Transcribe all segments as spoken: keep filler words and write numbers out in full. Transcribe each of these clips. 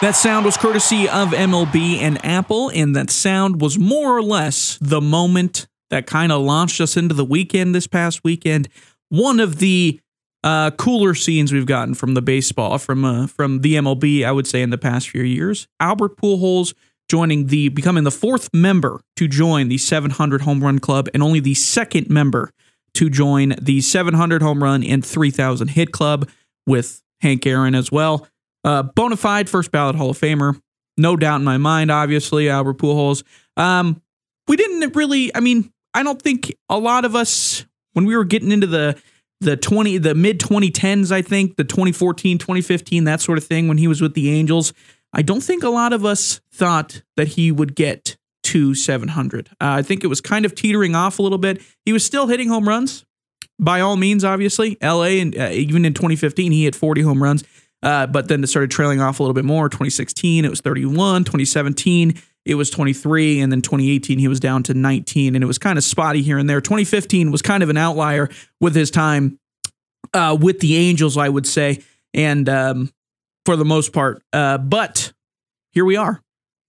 That sound was courtesy of M L B and Apple, and that sound was more or less the moment that kind of launched us into the weekend this past weekend. One of the uh, cooler scenes we've gotten from the baseball, from uh, from the M L B, I would say, in the past few years. Albert Pujols joining the, becoming the fourth member to join the seven hundred home run club, and only the second member to join the seven hundred home run and three thousand hit club, with Hank Aaron as well. Uh, bona fide first ballot Hall of Famer. No doubt in my mind, obviously, Albert Pujols. Um, we didn't really, I mean, I don't think a lot of us, when we were getting into the the twenty, the mid twenty tens, I think, the twenty fourteen, twenty fifteen, that sort of thing, when he was with the Angels, I don't think a lot of us thought that he would get to seven hundred. Uh, I think it was kind of teetering off a little bit. He was still hitting home runs, by all means, obviously. L A, and uh, even in twenty fifteen, he hit forty home runs. Uh, but then it started trailing off a little bit more. twenty sixteen, it was thirty-one. twenty seventeen, it was twenty-three. And then twenty eighteen, he was down to nineteen. And it was kind of spotty here and there. twenty fifteen was kind of an outlier with his time uh, with the Angels, I would say. And um, for the most part. Uh, but here we are.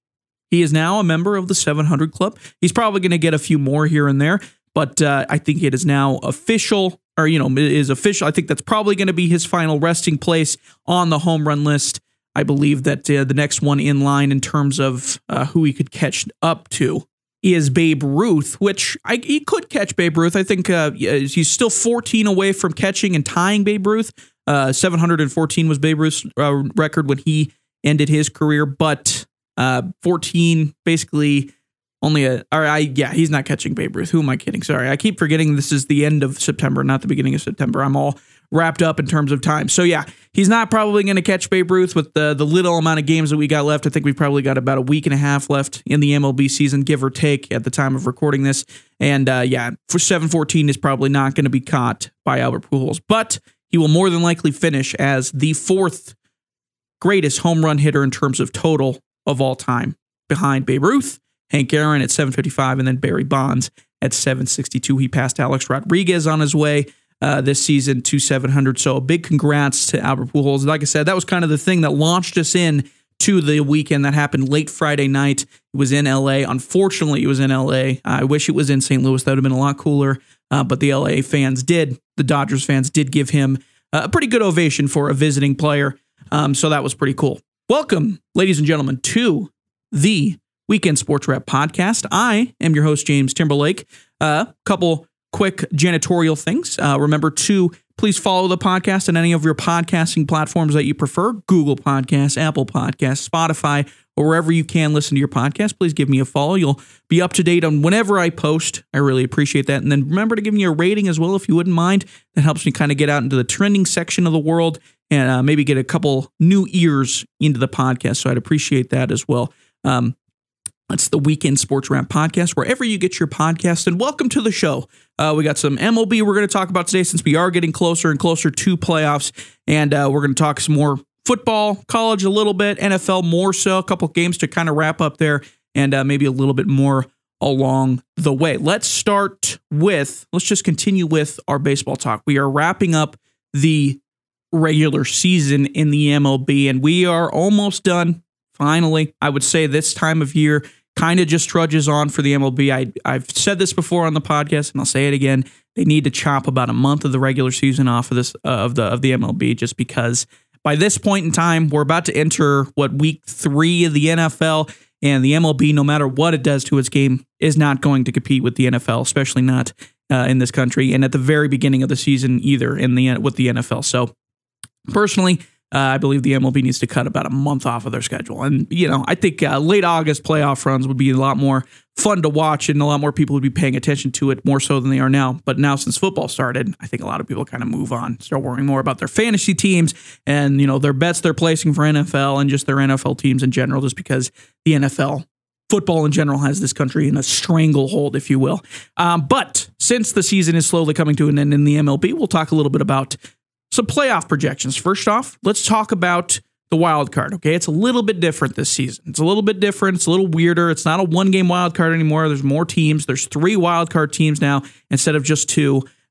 He is now a member of the seven hundred club. He's probably going to get a few more here and there. But uh, I think it is now official. Or, you know, is official. I think that's probably going to be his final resting place on the home run list. I believe that uh, the next one in line in terms of uh, who he could catch up to is Babe Ruth, which I, he could catch Babe Ruth. I think uh, he's still fourteen away from catching and tying Babe Ruth. Uh, seven hundred fourteen was Babe Ruth's uh, record when he ended his career, but uh, fourteen basically... Only a, or I, yeah, he's not catching Babe Ruth. Who am I kidding? Sorry, I keep forgetting this is the end of September, not the beginning of September. I'm all wrapped up in terms of time. So yeah, he's not probably going to catch Babe Ruth with the, the little amount of games that we got left. I think we've probably got about a week and a half left in the M L B season, give or take, at the time of recording this. And uh, yeah, for seven fourteen is probably not going to be caught by Albert Pujols, but he will more than likely finish as the fourth greatest home run hitter in terms of total of all time, behind Babe Ruth, Hank Aaron at seven fifty-five, and then Barry Bonds at seven sixty-two. He passed Alex Rodriguez on his way uh, this season to seven hundred. So a big congrats to Albert Pujols. Like I said, that was kind of the thing that launched us in to the weekend that happened late Friday night. It was in L A. Unfortunately, it was in L A. I wish it was in Saint Louis. That would have been a lot cooler. Uh, but the L A fans did, the Dodgers fans did give him a pretty good ovation for a visiting player. Um, so that was pretty cool. Welcome, ladies and gentlemen, to the Weekend Sports Wrap Podcast. I am your host, James Timberlake. A uh, couple quick janitorial things. Uh, remember to please follow the podcast on any of your podcasting platforms that you prefer. Google Podcasts, Apple Podcasts, Spotify, or wherever you can listen to your podcast. Please give me a follow. You'll be up to date on whenever I post. I really appreciate that. And then remember to give me a rating as well, if you wouldn't mind. That helps me kind of get out into the trending section of the world and uh, maybe get a couple new ears into the podcast. So I'd appreciate that as well. Um, That's the Weekend Sports Wrap Podcast, wherever you get your podcast. And welcome to the show. Uh, we got some M L B we're going to talk about today, since we are getting closer and closer to playoffs. And uh, we're going to talk some more football, college a little bit, N F L more so, a couple games to kind of wrap up there, and uh, maybe a little bit more along the way. Let's start with, let's just continue with our baseball talk. We are wrapping up the regular season in the M L B, and we are almost done. Finally, I would say this time of year kind of just trudges on for the M L B. I, I've said this before on the podcast, and I'll say it again. They need to chop about a month of the regular season off of this uh, of the of the M L B, just because by this point in time, we're about to enter what week three of the N F L, and the M L B, no matter what it does to its game, is not going to compete with the N F L, especially not uh, in this country, and at the very beginning of the season either in the with the N F L. So, personally, Uh, I believe the M L B needs to cut about a month off of their schedule. And, you know, I think uh, late August playoff runs would be a lot more fun to watch, and a lot more people would be paying attention to it more so than they are now. But now, since football started, I think a lot of people kind of move on, start worrying more about their fantasy teams and, you know, their bets they're placing for N F L and just their N F L teams in general, just because the N F L, football in general, has this country in a stranglehold, if you will. Um, but since the season is slowly coming to an end in the M L B, we'll talk a little bit about some playoff projections. First off, let's talk about the wild card. Okay, it's a little bit different this season. It's a little bit different. It's a little weirder. It's not a one-game wild card anymore. There's more teams. There's three wild card teams now instead of just two.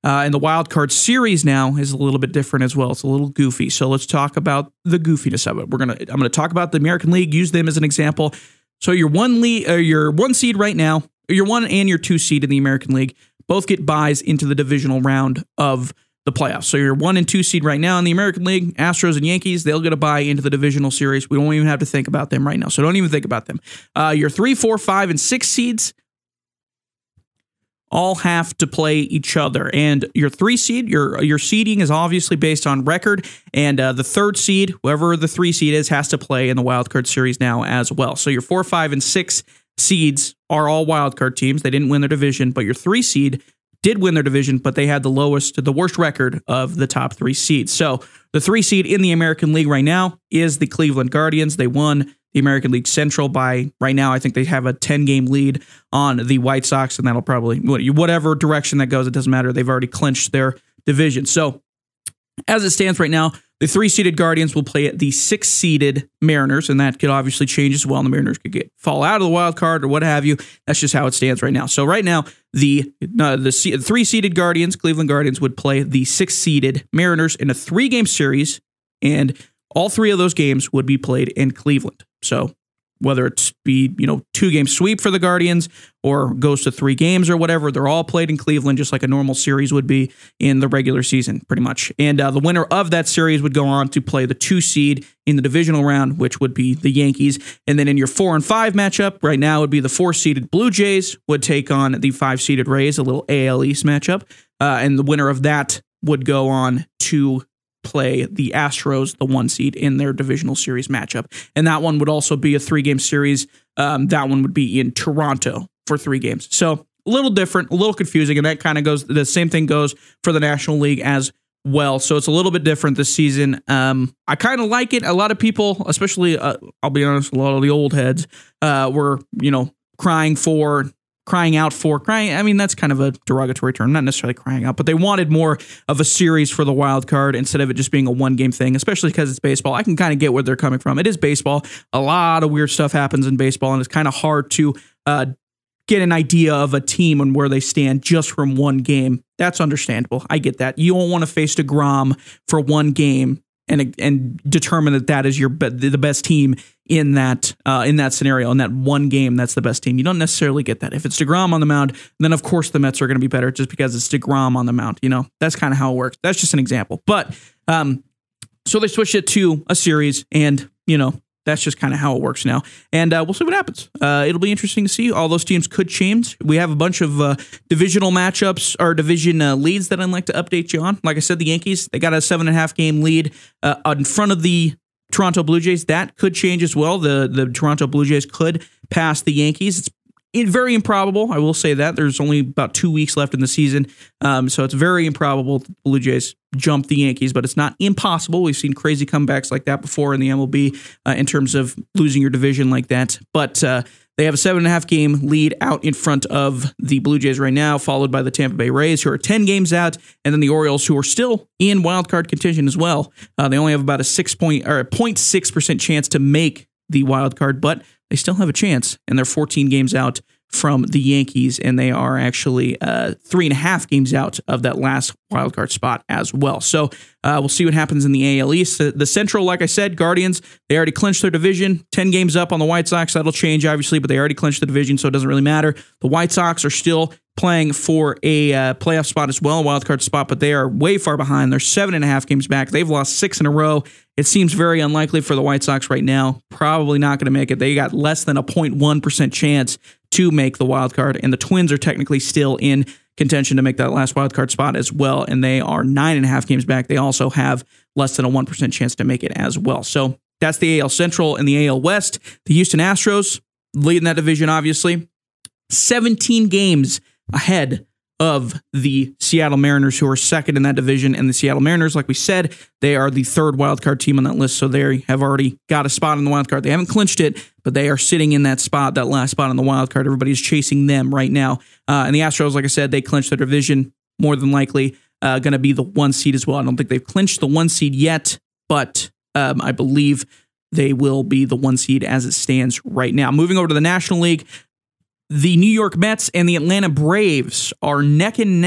Uh, and the wild card series now is a little bit different as well. It's a little goofy. So let's talk about the goofiness of it. We're gonna I'm gonna talk about the American League. Use them as an example. So your one league, uh, your one seed right now, your one and your two seed in the American League both get buys into the divisional round of the playoffs. So your one and two seed right now in the American League, Astros and Yankees, they'll get a bye into the divisional series. We don't even have to think about them right now. So don't even think about them. Uh, your three, four, five, and six seeds all have to play each other. And your three seed, your your seeding is obviously based on record. And uh, the third seed, whoever the three seed is, has to play in the wild card series now as well. So your four, five, and six seeds are all wild card teams. They didn't win their division, but your three seed did win their division, but they had the lowest, the worst record of the top three seeds. So the three seed in the American League right now is the Cleveland Guardians. They won the American League Central by, right now, I think they have a ten-game lead on the White Sox, and that'll probably, whatever direction that goes, it doesn't matter. They've already clinched their division. So as it stands right now, the three-seeded Guardians will play at the six-seeded Mariners, and that could obviously change as well. And the Mariners could get fall out of the wild card or what have you. That's just how it stands right now. So right now, the uh, the three-seeded Guardians, Cleveland Guardians, would play the six-seeded Mariners in a three-game series, and all three of those games would be played in Cleveland. So whether it's be, you know, two-game sweep for the Guardians or goes to three games or whatever, they're all played in Cleveland just like a normal series would be in the regular season, pretty much. And uh, the winner of that series would go on to play the two seed in the divisional round, which would be the Yankees. And then in your four and five matchup, right now would be the four-seeded Blue Jays would take on the five-seeded Rays, a little A L East matchup. Uh, and the winner of that would go on to play the Astros, the one seed, in their divisional series matchup. And that one would also be a three-game series. Um, that one would be in Toronto for three games. So a little different, a little confusing, and that kind of goes, the same thing goes for the National League as well. So it's a little bit different this season. Um, I kind of like it. A lot of people, especially, uh, I'll be honest, a lot of the old heads uh, were, you know, crying for crying out for crying. I mean, that's kind of a derogatory term, not necessarily crying out, but they wanted more of a series for the wild card instead of it just being a one game thing, especially because it's baseball. I can kind of get where they're coming from. It is baseball. A lot of weird stuff happens in baseball, and it's kind of hard to uh, get an idea of a team and where they stand just from one game. That's understandable. I get that. You don't want to face DeGrom for one game and and determine that that is your be- the best team in that uh, in that scenario, in that one game, that's the best team. You don't necessarily get that. If it's DeGrom on the mound, then of course the Mets are going to be better just because it's DeGrom on the mound. You know, that's kind of how it works. That's just an example. But um, so they switched it to a series, and you know, that's just kind of how it works now. And uh, we'll see what happens. Uh, it'll be interesting to see. All those teams could change. We have a bunch of uh, divisional matchups or division uh, leads that I'd like to update you on. Like I said, the Yankees, they got a seven and a half game lead uh, in front of the Toronto Blue Jays. That could change as well. The, the Toronto Blue Jays could pass the Yankees. It's It's very improbable. I will say that. There's only about two weeks left in the season. Um, so it's very improbable that the Blue Jays jump the Yankees, but it's not impossible. We've seen crazy comebacks like that before in the M L B uh, in terms of losing your division like that. But uh, they have a seven and a half game lead out in front of the Blue Jays right now, followed by the Tampa Bay Rays, who are ten games out, and then the Orioles, who are still in wild card contention as well. Uh, they only have about a six point or a zero point six percent chance to make the wild card, but they still have a chance, and they're fourteen games out from the Yankees, and they are actually uh, three and a half games out of that last wildcard spot as well. So uh, we'll see what happens in the A L East. The, the Central, like I said, Guardians, they already clinched their division, ten games up on the White Sox. That'll change, obviously, but they already clinched the division, so it doesn't really matter. The White Sox are still playing for a uh, playoff spot as well, a wildcard spot, but they are way far behind. They're seven and a half games back. They've lost six in a row. It seems very unlikely for the White Sox right now. Probably not going to make it. They got less than a zero point one percent chance to make the wild card, and the Twins are technically still in contention to make that last wild card spot as well, and they are nine and a half games back. They also have less than a one percent chance to make it as well. So that's the A L Central and the A L West. The Houston Astros leading that division, obviously, seventeen games ahead of the Seattle Mariners, who are second in that division. And the Seattle Mariners, like we said, they are the third wildcard team on that list, so they have already got a spot in the wildcard. They haven't clinched it, but they are sitting in that spot, that last spot on the wildcard. Everybody's chasing them right now. Uh, and the Astros, like I said, they clinched their division, more than likely uh, going to be the one seed as well. I don't think they've clinched the one seed yet, but um, I believe they will be the one seed as it stands right now. Moving over to the National League, the New York Mets and the Atlanta Braves are neck and neck for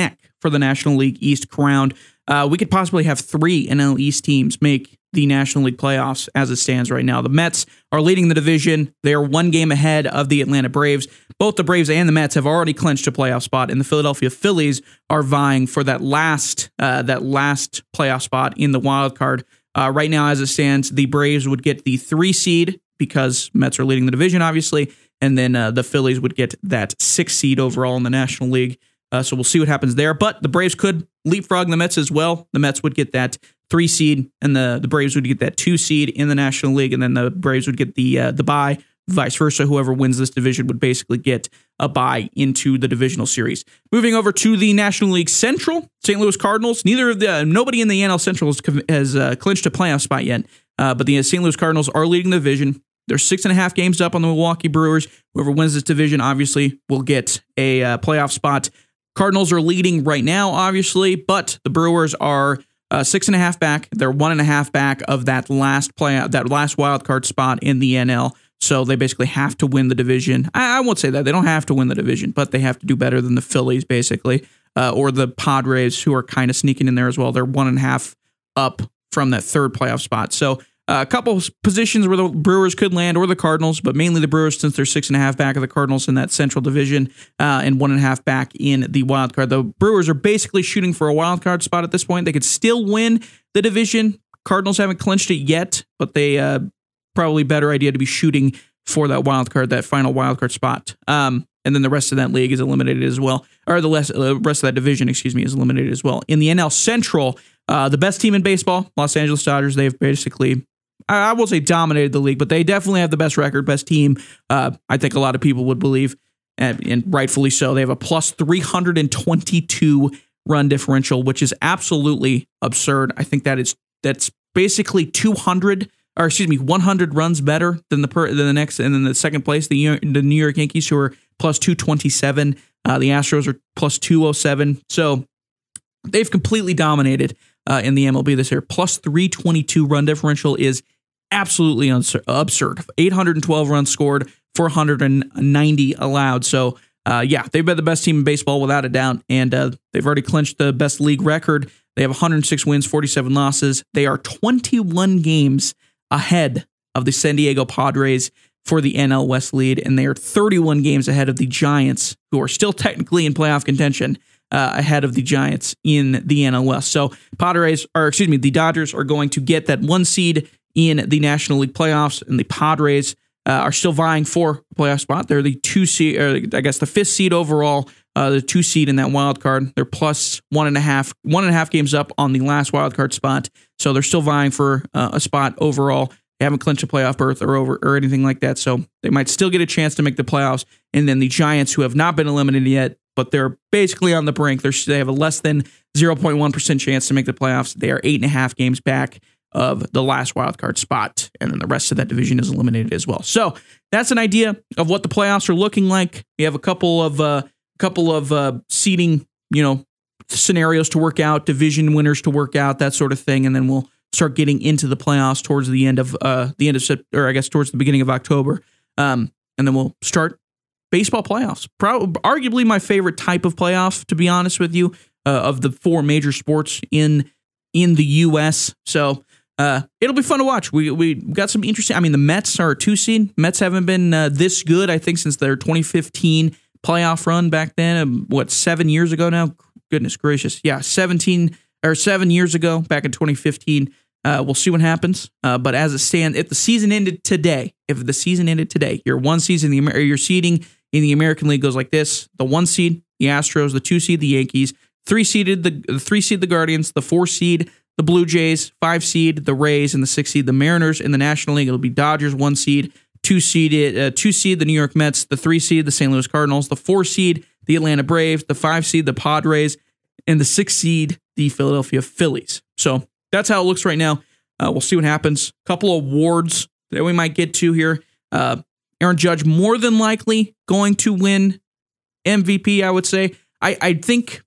for the National League East crowned. Uh, we could possibly have three N L East teams make the National League playoffs as it stands right now. The Mets are leading the division. They are one game ahead of the Atlanta Braves. Both the Braves and the Mets have already clinched a playoff spot, and the Philadelphia Phillies are vying for that last uh, that last playoff spot in the wild card. Uh, right now, as it stands, the Braves would get the three seed because Mets are leading the division, obviously, and then uh, the Phillies would get that six seed overall in the National League. Uh, so we'll see what happens there. But the Braves could leapfrog the Mets as well. The Mets would get that three seed, and the, the Braves would get that two seed in the National League, and then the Braves would get the uh, the bye. Vice versa, whoever wins this division would basically get a bye into the divisional series. Moving over to the National League Central, Saint Louis Cardinals. Neither of the uh, nobody in the N L Central has, has uh, clinched a playoff spot yet, uh, but the Saint Louis Cardinals are leading the division. They're six and a half games up on the Milwaukee Brewers. Whoever wins this division, obviously, will get a uh, playoff spot. Cardinals are leading right now, obviously, but the Brewers are uh, six and a half back. They're one and a half back of that last play, that last wild card spot in the N L. So they basically have to win the division. I, I won't say that they don't have to win the division, but they have to do better than the Phillies, basically, uh, or the Padres, who are kind of sneaking in there as well. They're one and a half up from that third playoff spot. So Uh, a couple of positions where the Brewers could land, or the Cardinals, but mainly the Brewers, since they're six and a half back of the Cardinals in that Central Division, uh, and one and a half back in the wild card. The Brewers are basically shooting for a wild card spot at this point. They could still win the division. Cardinals haven't clinched it yet, but they uh, probably better idea to be shooting for that wild card, that final wild card spot. Um, and then the rest of that league is eliminated as well, or the rest, uh, rest of that division, excuse me, is eliminated as well. In the N L Central, uh, the best team in baseball, Los Angeles Dodgers, they've basically, I will say, dominated the league, but they definitely have the best record, best team. Uh, I think a lot of people would believe, and, and rightfully so. They have a plus three hundred twenty-two run differential, which is absolutely absurd. I think that is that's basically two hundred, or excuse me, one hundred runs better than the per, than the next, and then the second place, the the New York Yankees, who are plus two twenty-seven. Uh, the Astros are plus two oh seven. So they've completely dominated uh, in the M L B this year. Plus three twenty-two run differential is absolutely absurd. eight hundred twelve runs scored, four hundred ninety allowed. So, uh, yeah, they've been the best team in baseball without a doubt, and uh, they've already clinched the best league record. They have one hundred six wins, forty-seven losses. They are twenty-one games ahead of the San Diego Padres for the N L West lead, and they are thirty-one games ahead of the Giants, who are still technically in playoff contention, uh, ahead of the Giants in the N L West. So, Padres, or excuse me, the Dodgers are going to get that one seed in the National League playoffs, and the Padres uh, are still vying for a playoff spot. They're the two seed, or I guess the fifth seed overall, uh, the two seed in that wild card. They're plus one and a half, one and a half games up on the last wild card spot, so they're still vying for uh, a spot overall. They haven't clinched a playoff berth or over or anything like that, so they might still get a chance to make the playoffs. And then the Giants, who have not been eliminated yet, but they're basically on the brink. They're, they have a less than zero point one percent chance to make the playoffs. They are eight and a half games back of the last wildcard spot, and then the rest of that division is eliminated as well. So that's an idea of what the playoffs are looking like. We have a couple of uh, couple of uh, seeding, you know, scenarios to work out, division winners to work out, that sort of thing, and then we'll start getting into the playoffs towards the end of uh, the end of September, or I guess towards the beginning of October, um, and then we'll start baseball playoffs. Probably, arguably my favorite type of playoff, to be honest with you, uh, of the four major sports in in the U S. So. Uh, it'll be fun to watch. We we got some interesting. I mean, the Mets are a two seed. Mets haven't been uh, this good, I think, since their twenty fifteen playoff run back then. Um, what seven years ago now? Goodness gracious, yeah, seventeen or seven years ago, back in twenty fifteen. Uh, we'll see what happens. Uh, but as it stands, if the season ended today, if the season ended today, your one season, the or your seeding in the American League goes like this: the one seed, the Astros; the two seed, the Yankees; three seeded, the, the three seed, the Guardians; the four seed, the Blue Jays; five seed, the Rays; and the six seed, the Mariners. In the National League, it'll be Dodgers, one seed; two seed, uh, two seed, the New York Mets; the three seed, the Saint Louis Cardinals; the four seed, the Atlanta Braves; the five seed, the Padres; and the six seed, the Philadelphia Phillies. So that's how it looks right now. Uh, we'll see what happens. A couple of awards that we might get to here. Uh, Aaron Judge more than likely going to win M V P, I would say. I, I think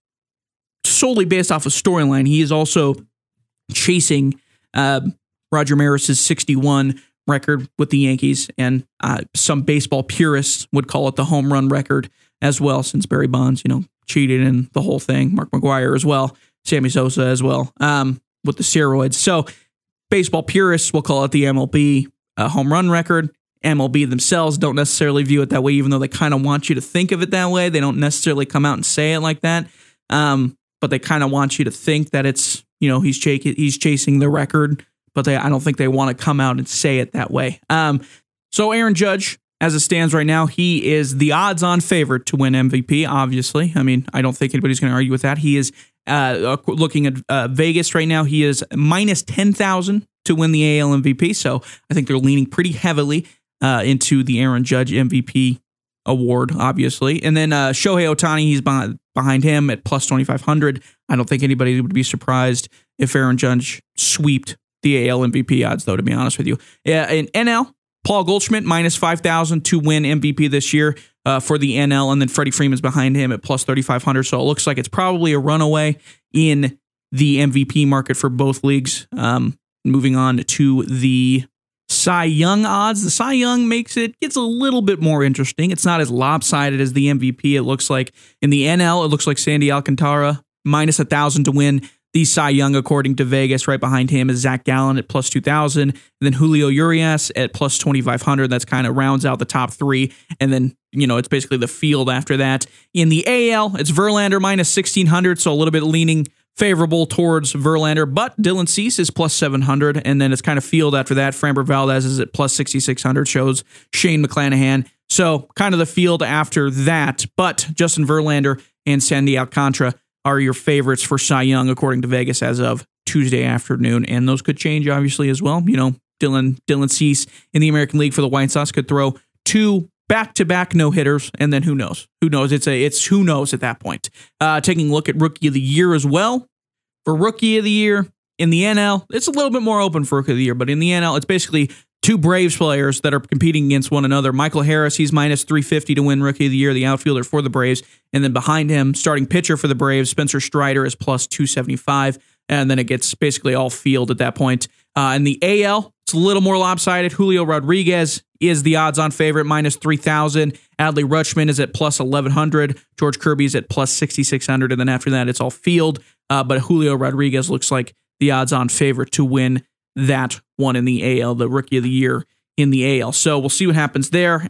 solely based off of storyline, he is also chasing uh, Roger Maris's sixty-one record with the Yankees, and uh, some baseball purists would call it the home run record as well, since Barry Bonds, you know, cheated in the whole thing. Mark McGwire as well. Sammy Sosa as well, um, with the steroids. So baseball purists will call it the M L B uh, home run record. M L B themselves don't necessarily view it that way, even though they kind of want you to think of it that way. They don't necessarily come out and say it like that, um, but they kind of want you to think that it's, you know, he's, ch- he's chasing the record, but they, I don't think they want to come out and say it that way. Um, so Aaron Judge, as it stands right now, he is the odds-on favorite to win M V P, obviously. I mean, I don't think anybody's going to argue with that. He is, uh, looking at uh, Vegas right now, he is minus ten thousand to win the A L M V P, so I think they're leaning pretty heavily uh, into the Aaron Judge M V P award, obviously. And then uh, Shohei Ohtani, he's behind, behind him at plus twenty-five hundred. I don't think anybody would be surprised if Aaron Judge sweeped the A L M V P odds, though, to be honest with you. Yeah, in N L, Paul Goldschmidt, minus five thousand to win M V P this year uh, for the N L, and then Freddie Freeman's behind him at plus thirty-five hundred, so it looks like it's probably a runaway in the M V P market for both leagues. Um, moving on to the Cy Young odds. The Cy Young makes it, gets a little bit more interesting. It's not as lopsided as the M V P. It looks like in the N L, it looks like Sandy Alcantara, minus one thousand to win the Cy Young, according to Vegas. Right behind him is Zach Gallen at plus two thousand. And then Julio Urias at plus twenty-five hundred. That's kind of rounds out the top three. And then, you know, it's basically the field after that. In the A L, it's Verlander minus sixteen hundred. So a little bit leaning favorable towards Verlander. But Dylan Cease is plus seven hundred. And then it's kind of field after that. Framber Valdez is at plus sixty-six hundred. Shows Shane McClanahan. So kind of the field after that. But Justin Verlander and Sandy Alcantara are your favorites for Cy Young, according to Vegas, as of Tuesday afternoon. And those could change, obviously, as well. You know, Dylan Dylan Cease in the American League for the White Sox could throw two back-to-back no-hitters, and then who knows? Who knows? It's a it's who knows at that point. Uh, taking a look at Rookie of the Year as well. For Rookie of the Year, in the N L, it's a little bit more open for Rookie of the Year, but in the N L, it's basically two Braves players that are competing against one another. Michael Harris, he's minus three fifty to win Rookie of the Year, the outfielder for the Braves. And then behind him, starting pitcher for the Braves, Spencer Strider is plus two seventy-five. And then it gets basically all field at that point. Uh, in the A L, it's a little more lopsided. Julio Rodriguez is the odds-on favorite, minus three thousand. Adley Rutschman is at plus eleven hundred. George Kirby's at plus sixty-six hundred. And then after that, it's all field. Uh, but Julio Rodriguez looks like the odds-on favorite to win that one in the A L, the Rookie of the Year in the A L. So we'll see what happens there.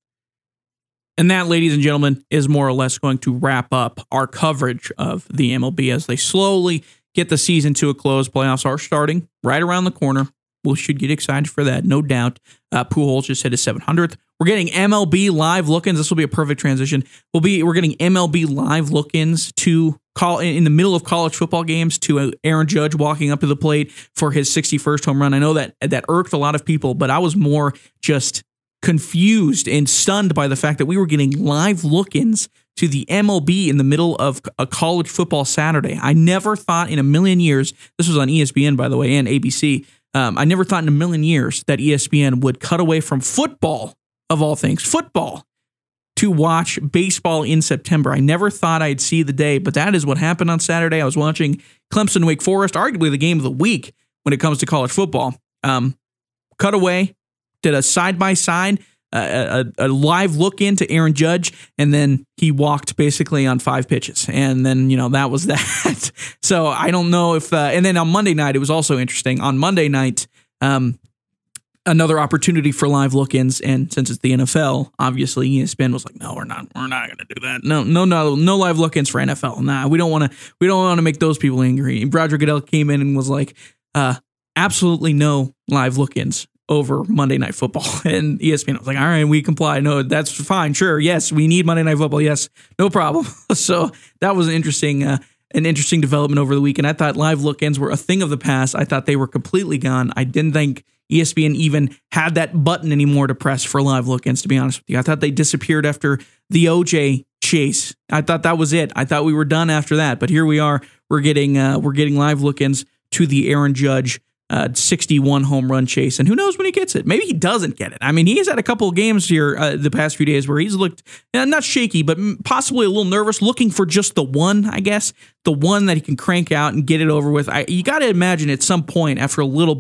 And that, ladies and gentlemen, is more or less going to wrap up our coverage of the M L B as they slowly get the season to a close. Playoffs are starting right around the corner. We should get excited for that, no doubt. Uh, Pujols just hit his seven hundredth. We're getting M L B live look-ins. This will be a perfect transition. We'll be we're getting M L B live look-ins to call in the middle of college football games to Aaron Judge walking up to the plate for his sixty-first home run. I know that that irked a lot of people, but I was more just confused and stunned by the fact that we were getting live look-ins to the M L B in the middle of a college football Saturday. I never thought in a million years, this was on E S P N, by the way, and A B C, um, I never thought in a million years that E S P N would cut away from football, of all things, football, to watch baseball in September. I never thought I'd see the day, but that is what happened on Saturday. I was watching Clemson Wake Forest, arguably the game of the week when it comes to college football. Um, cut away, did a side-by-side, uh, a, a live look into Aaron Judge, and then he walked basically on five pitches. And then, you know, that was that. So I don't know if, uh, and then on Monday night, it was also interesting. On Monday night, um, another opportunity for live look-ins, and since it's the N F L, obviously E S P N was like, no, we're not, we're not going to do that. No, no, no, no live look-ins for N F L. Nah, we don't want to, we don't want to make those people angry. Roger Goodell came in and was like, uh, absolutely no live look-ins over Monday Night Football. And E S P N was like, all right, we comply. No, that's fine. Sure. Yes, we need Monday Night Football. Yes, no problem. So that was an interesting, uh, an interesting development over the weekend. I thought live look-ins were a thing of the past. I thought they were completely gone. I didn't think E S P N even had that button anymore to press for live look-ins, to be honest with you. I thought they disappeared after the O J chase. I thought that was it. I thought we were done after that. But here we are. We're getting, uh, we're getting live look-ins to the Aaron Judge Uh, sixty-one home run chase, and who knows when he gets it? Maybe he doesn't get it. I mean, he's had a couple of games here uh, the past few days where he's looked uh, not shaky, but possibly a little nervous, looking for just the one, I guess, the one that he can crank out and get it over with. I, you got to imagine at some point after a little bit,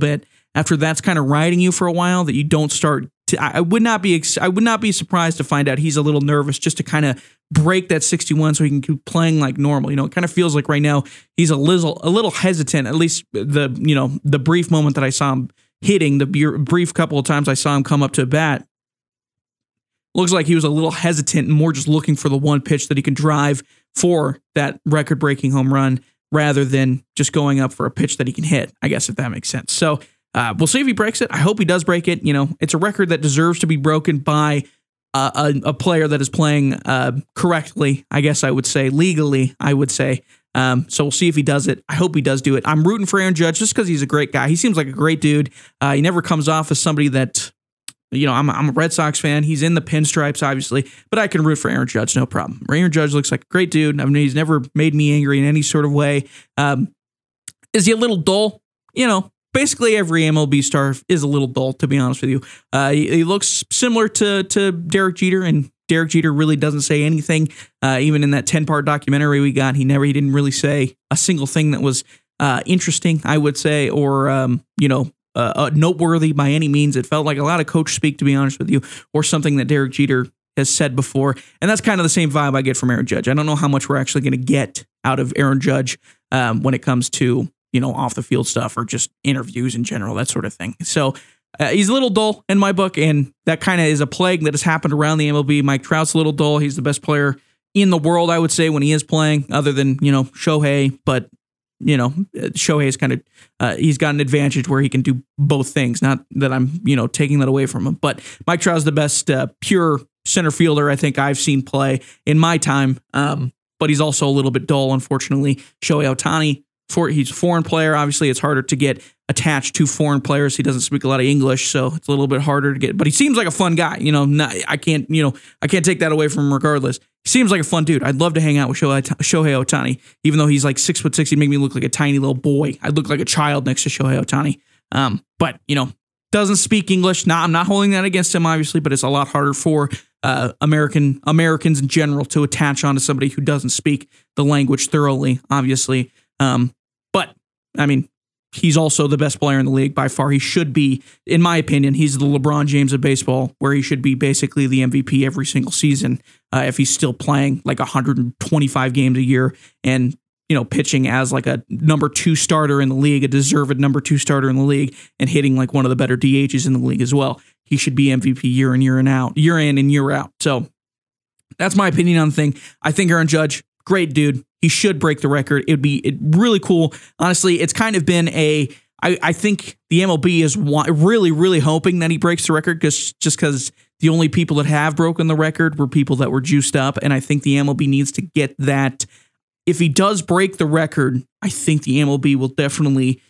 after that's kind of riding you for a while, that you don't start to, I would not be I would not be surprised to find out he's a little nervous just to kind of break that sixty-one so he can keep playing like normal. You know, it kind of feels like right now he's a little a little hesitant, at least the, you know, the brief moment that I saw him hitting, the brief couple of times I saw him come up to bat. Looks like he was a little hesitant and more just looking for the one pitch that he can drive for that record-breaking home run rather than just going up for a pitch that he can hit, I guess, if that makes sense. So uh, we'll see if he breaks it. I hope he does break it. You know, it's a record that deserves to be broken by uh, a, a player that is playing uh, correctly, I guess I would say, legally, I would say. Um, so we'll see if he does it. I hope he does do it. I'm rooting for Aaron Judge just because he's a great guy. He seems like a great dude. Uh, he never comes off as somebody that... You know, I'm, I'm a Red Sox fan. He's in the pinstripes, obviously, but I can root for Aaron Judge, no problem. Aaron Judge looks like a great dude. I mean, he's never made me angry in any sort of way. Um, is he a little dull? You know, basically every M L B star is a little dull, to be honest with you. Uh, he, he looks similar to to Derek Jeter, and Derek Jeter really doesn't say anything. Uh, even in that ten-part documentary we got, he never, he didn't really say a single thing that was uh, interesting, I would say, or um, you know. Uh, uh, noteworthy by any means. It felt like a lot of coach speak, to be honest with you, or something that Derek Jeter has said before. And that's kind of the same vibe I get from Aaron Judge. I don't know how much we're actually going to get out of Aaron Judge um, when it comes to, you know, off the field stuff or just interviews in general, that sort of thing. So uh, he's a little dull in my book, and that kind of is a plague that has happened around the M L B. Mike Trout's a little dull. He's the best player in the world, I would say, when he is playing, other than, you know, Shohei, but you know, Shohei is kind of, uh, he's got an advantage where he can do both things. Not that I'm, you know, taking that away from him, but Mike Trout is the best uh, pure center fielder I think I've seen play in my time. Um, but he's also a little bit dull, unfortunately. Shohei Ohtani, for, he's a foreign player. Obviously, it's harder to get attached to foreign players. He doesn't speak a lot of English, so it's a little bit harder to get. But he seems like a fun guy. You know, not, I can't, you know, I can't take that away from him regardless. He seems like a fun dude. I'd love to hang out with Shohei, Shohei Ohtani, even though he's like six foot six. He'd make me look like a tiny little boy. I'd look like a child next to Shohei Ohtani. Um, but you know, doesn't speak English. Now, I'm not holding that against him, obviously, but it's a lot harder for uh, American Americans in general to attach onto somebody who doesn't speak the language thoroughly, obviously. Um, but I mean, he's also the best player in the league by far. He should be, in my opinion, he's the LeBron James of baseball, where he should be basically the M V P every single season uh, if he's still playing like one hundred twenty-five games a year and, you know, pitching as like a number two starter in the league, a deserved number two starter in the league, and hitting like one of the better D Hs in the league as well. He should be M V P year in, year in out, year in and year out. So that's my opinion on the thing. I think Aaron Judge, great dude. He should break the record. It would be it really cool. Honestly, it's kind of been a, I, I think the M L B is wa- really, really hoping that he breaks the record, because just because the only people that have broken the record were people that were juiced up. And I think the M L B needs to get that. If he does break the record, I think the M L B will definitely,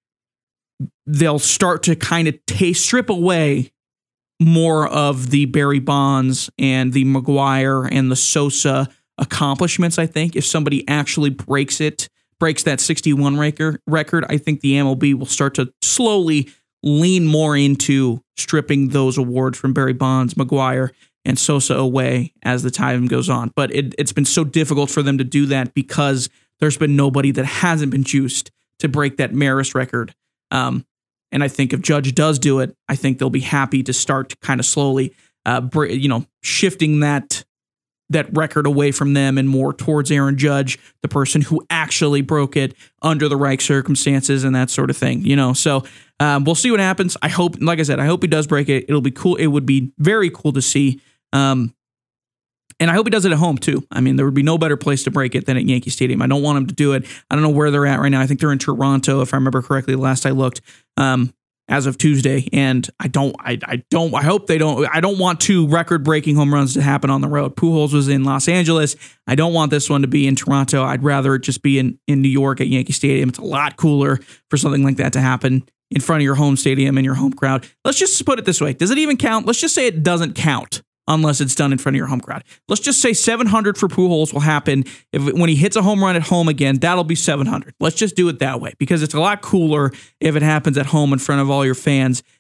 they'll start to kind of taste, strip away more of the Barry Bonds and the McGwire and the Sosa accomplishments. I think if somebody actually breaks it, breaks that sixty-one record, record, I think the M L B will start to slowly lean more into stripping those awards from Barry Bonds, McGwire, and Sosa away as the time goes on. But it, it's been so difficult for them to do that because there's been nobody that hasn't been juiced to break that Maris record. Um, and I think if Judge does do it, I think they'll be happy to start kind of slowly, uh, you know, shifting that that record away from them and more towards Aaron Judge, the person who actually broke it under the right circumstances and that sort of thing, you know? So um, we'll see what happens. I hope, like I said, I hope he does break it. It'll be cool. It would be very cool to see. Um, and I hope he does it at home too. I mean, there would be no better place to break it than at Yankee Stadium. I don't want him to do it. I don't know where they're at right now. I think they're in Toronto, if I remember correctly, the last I looked. Um, as of Tuesday, and I don't, I, I don't, I hope they don't, I don't want two record-breaking home runs to happen on the road. Pujols was in Los Angeles. I don't want this one to be in Toronto. I'd rather it just be in, in New York at Yankee Stadium. It's a lot cooler for something like that to happen in front of your home stadium and your home crowd. Let's just put it this way. Does it even count? Let's just say it doesn't count unless it's done in front of your home crowd. Let's just say seven hundred for Pujols will happen if when he hits a home run at home again. That'll be seven hundred. Let's just do it that way, because it's a lot cooler if it happens at home in front of all your fans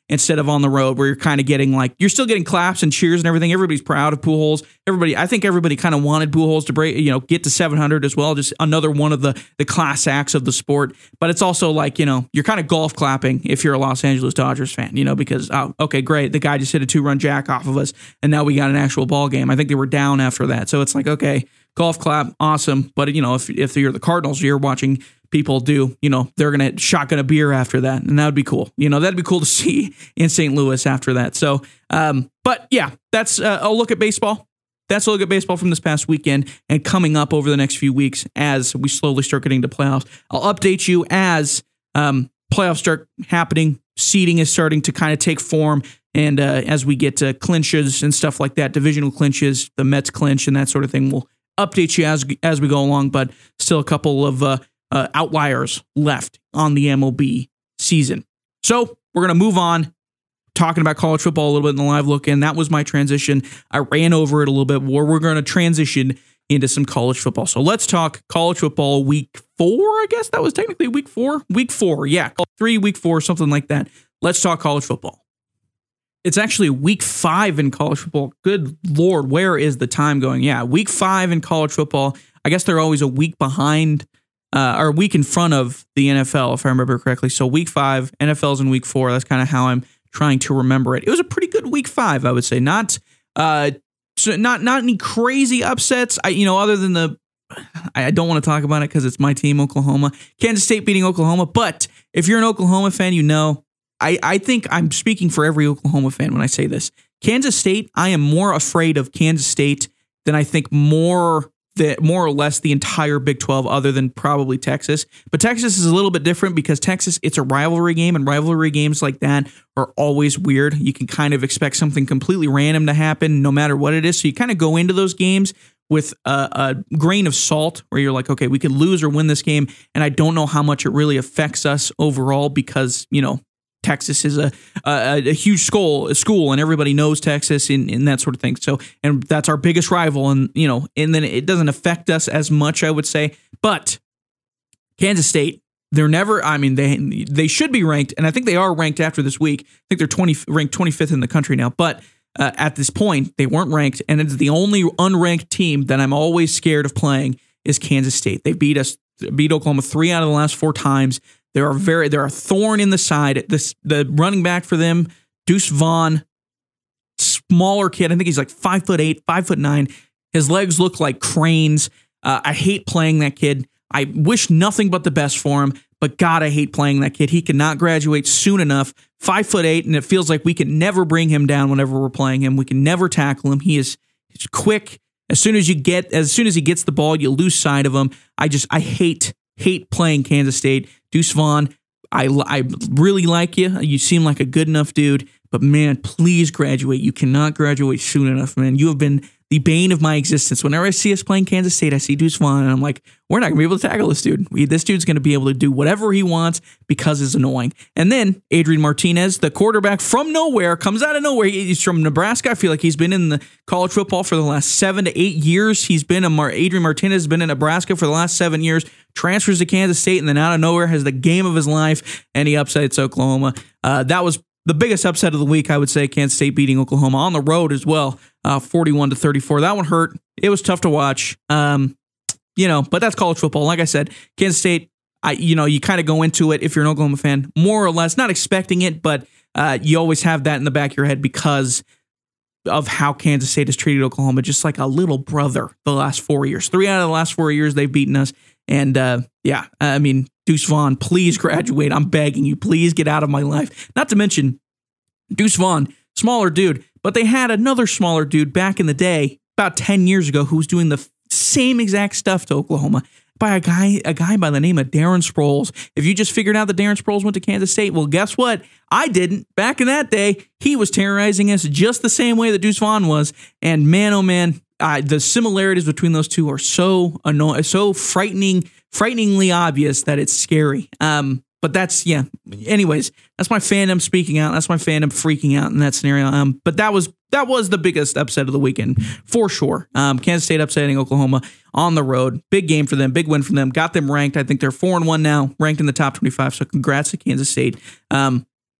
instead of on the road where you're kind of getting like, you're still getting claps and cheers and everything. Everybody's proud of Pujols. Everybody, I think everybody kind of wanted Pujols to break, you know, get to seven hundred as well. Just another one of the, the class acts of the sport. But it's also like, you know, you're kind of golf clapping if you're a Los Angeles Dodgers fan, you know, because, oh, okay, great. The guy just hit a two run jack off of us and now we got an actual ball game. I think they were down after that. So it's like, okay, golf clap, awesome. But, you know, if, if you're the Cardinals, you're watching people do, you know, they're going to shotgun a beer after that. And that would be cool. You know, that'd be cool to see in Saint Louis after that. So, um, but yeah, that's uh, a look at baseball. That's a look at baseball from this past weekend and coming up over the next few weeks as we slowly start getting to playoffs. I'll update you as um, playoffs start happening. Seeding is starting to kind of take form. And uh, as we get to clinches and stuff like that, divisional clinches, the Mets clinch and that sort of thing, we'll update you as as we go along. But still a couple of uh, uh, outliers left on the M L B season. So we're going to move on. Talking about college football a little bit in the live look, and that was my transition. I ran over it a little bit more. We're going to transition into some college football. So let's talk college football week four, I guess that was technically week four. Week four, yeah. Three, week four, something like that. Let's talk college football. It's actually week five in college football. Good Lord, where is the time going? Yeah, week five in college football. I guess they're always a week behind, uh, or a week in front of the N F L, if I remember correctly. So week five, N F L's in week four. That's kind of how I'm trying to remember it. It was a pretty good week five, I would say. Not, uh, so not, not any crazy upsets. I, you know, other than the, I don't want to talk about it because it's my team, Oklahoma. Kansas State beating Oklahoma. But if you're an Oklahoma fan, you know, I, I think I'm speaking for every Oklahoma fan when I say this. Kansas State, I am more afraid of Kansas State than I think more that more or less the entire Big twelve, other than probably Texas. But Texas is a little bit different because Texas, it's a rivalry game, and rivalry games like that are always weird. You can kind of expect something completely random to happen no matter what it is. So you kind of go into those games with a, a grain of salt where you're like, okay, we could lose or win this game, and I don't know how much it really affects us overall because, you know, Texas is a a, a huge school, a school, and everybody knows Texas and, and that sort of thing. So, and that's our biggest rival, and you know, and then it doesn't affect us as much, I would say. But Kansas State, they're never. I mean, they they should be ranked, and I think they are ranked after this week. I think they're twenty ranked twenty-fifth in the country now. But uh, at this point, they weren't ranked, and it's the only unranked team that I'm always scared of playing is Kansas State. They beat us, beat Oklahoma three out of the last four times. They're a very they're a thorn in the side. This the running back for them, Deuce Vaughn, smaller kid. I think he's like five foot eight, five foot nine. His legs look like cranes. Uh, I hate playing that kid. I wish nothing but the best for him. But God, I hate playing that kid. He cannot graduate soon enough. Five foot eight, and it feels like we can never bring him down whenever we're playing him. We can never tackle him. He is he's quick. As soon as you get, as soon as he gets the ball, you lose sight of him. I just I hate. Hate playing Kansas State. Deuce Vaughn, I, I really like you. You seem like a good enough dude, but man, please graduate. You cannot graduate soon enough, man. You have been the bane of my existence. Whenever I see us playing Kansas State, I see Deuce Vaughn, and I'm like, we're not going to be able to tackle this dude. We, this dude's going to be able to do whatever he wants because it's annoying. And then Adrian Martinez, the quarterback from nowhere, comes out of nowhere. He's from Nebraska. I feel like he's been in the college football for the last seven to eight years. He's been a Mar- Adrian Martinez has been in Nebraska for the last seven years, transfers to Kansas State, and then out of nowhere has the game of his life, and he upsets Oklahoma. Uh, that was the biggest upset of the week, I would say. Kansas State beating Oklahoma on the road as well, uh, forty-one to thirty-four. That one hurt. It was tough to watch, um, you know. But that's college football. Like I said, Kansas State. I, you know, you kind of go into it if you're an Oklahoma fan, more or less, not expecting it, but uh, you always have that in the back of your head because of how Kansas State has treated Oklahoma, just like a little brother. The last four years, three out of the last four years, they've beaten us, and uh, yeah, I mean. Deuce Vaughn, please graduate. I'm begging you. Please get out of my life. Not to mention, Deuce Vaughn, smaller dude, but they had another smaller dude back in the day, about ten years ago, who was doing the same exact stuff to Oklahoma by a guy a guy by the name of Darren Sproles. If you just figured out that Darren Sproles went to Kansas State, well, guess what? I didn't. Back in that day, he was terrorizing us just the same way that Deuce Vaughn was. And man, oh man, uh, the similarities between those two are so annoying, so frightening. Frighteningly obvious that it's scary. Um, but that's, yeah. Anyways, that's my fandom speaking out. That's my fandom freaking out in that scenario. Um, but that was that was the biggest upset of the weekend for sure. Um, Kansas State upsetting Oklahoma on the road. Big game for them. Big win for them. Got them ranked. I think they're four and one now, ranked in the top twenty-five. So congrats to Kansas State. Um,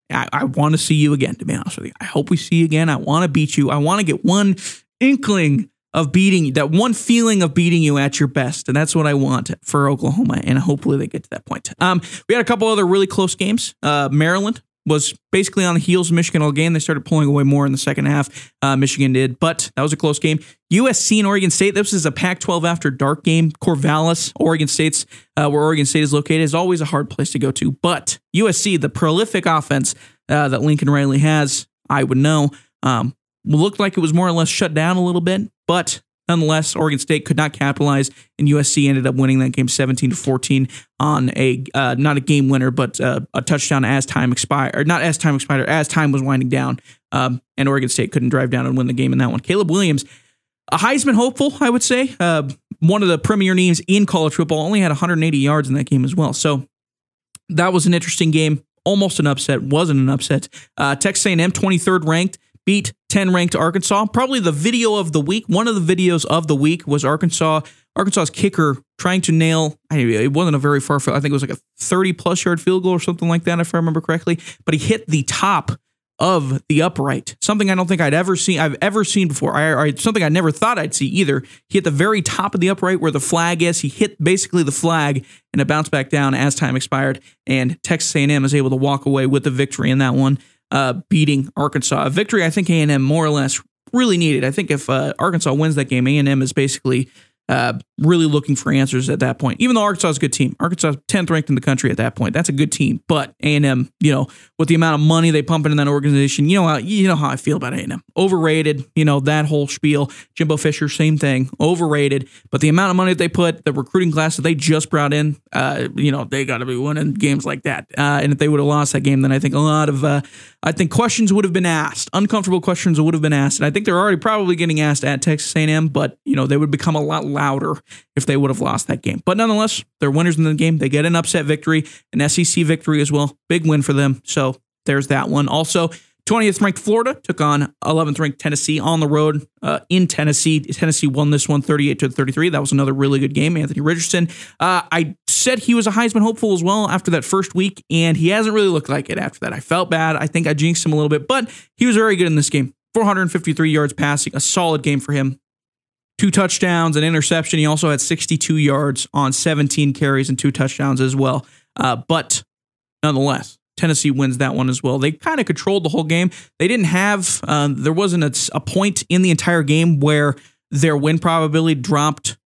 I, I want to see you again, to be honest with you. I hope we see you again. I want to beat you. I want to get one inkling of beating you, that one feeling of beating you at your best. And that's what I want for Oklahoma. And hopefully they get to that point. Um, we had a couple other really close games. Uh, Maryland was basically on the heels of Michigan all game. They started pulling away more in the second half. Uh, Michigan did, but that was a close game. U S C and Oregon State. This is a Pac twelve after dark game. Corvallis, Oregon State's, uh, where Oregon State is located, is always a hard place to go to. But U S C, the prolific offense uh, that Lincoln Riley has, I would know, um, looked like it was more or less shut down a little bit. But nonetheless, Oregon State could not capitalize, and U S C ended up winning that game seventeen to fourteen on a uh, not a game winner, but uh, a touchdown as time expired, or not as time expired, as time was winding down, um, and Oregon State couldn't drive down and win the game in that one. Caleb Williams, a Heisman hopeful, I would say, uh, one of the premier names in college football, only had one hundred eighty yards in that game as well. So that was an interesting game, almost an upset, wasn't an upset. Uh, Texas A and M, twenty-third ranked, beat ten-ranked Arkansas. Probably the video of the week. One of the videos of the week was Arkansas. Arkansas's kicker trying to nail, it wasn't a very far field. I think it was like a thirty-plus yard field goal or something like that, if I remember correctly. But he hit the top of the upright. Something I don't think I'd ever seen, I've ever seen before. I, I something I never thought I'd see either. He hit the very top of the upright where the flag is. He hit basically the flag, and it bounced back down as time expired. And Texas A and M is able to walk away with the victory in that one. Uh, beating Arkansas. A victory I think A and M more or less really needed. I think if uh, Arkansas wins that game, A and M is basically uh, really looking for answers at that point. Even though Arkansas is a good team. Arkansas is tenth ranked in the country at that point. That's a good team. But A and M, you know, with the amount of money they pump into that organization, you know how, you know how I feel about A and M. Overrated, you know, that whole spiel. Jimbo Fisher, same thing. Overrated. But the amount of money that they put, the recruiting class that they just brought in, uh, you know, they got to be winning games like that. Uh, and if they would have lost that game, then I think a lot of, uh, I think questions would have been asked. Uncomfortable questions would have been asked. And I think they're already probably getting asked at Texas A and M, but, you know, they would become a lot louder if they would have lost that game. But nonetheless, they're winners in the game. They get an upset victory, an S E C victory as well. Big win for them. So there's that one. Also, twentieth ranked Florida took on eleventh ranked Tennessee on the road uh, in Tennessee. Tennessee won this one thirty-eight to thirty-three. That was another really good game. Anthony Richardson. Uh, I said he was a Heisman hopeful as well after that first week, and he hasn't really looked like it after that. I felt bad. I think I jinxed him a little bit, but he was very good in this game. four hundred fifty-three yards passing, a solid game for him. Two touchdowns, an interception. He also had sixty-two yards on seventeen carries and two touchdowns as well. Uh, but nonetheless, Tennessee wins that one as well. They kind of controlled the whole game. They didn't have, um, there wasn't a, a point in the entire game where their win probability dropped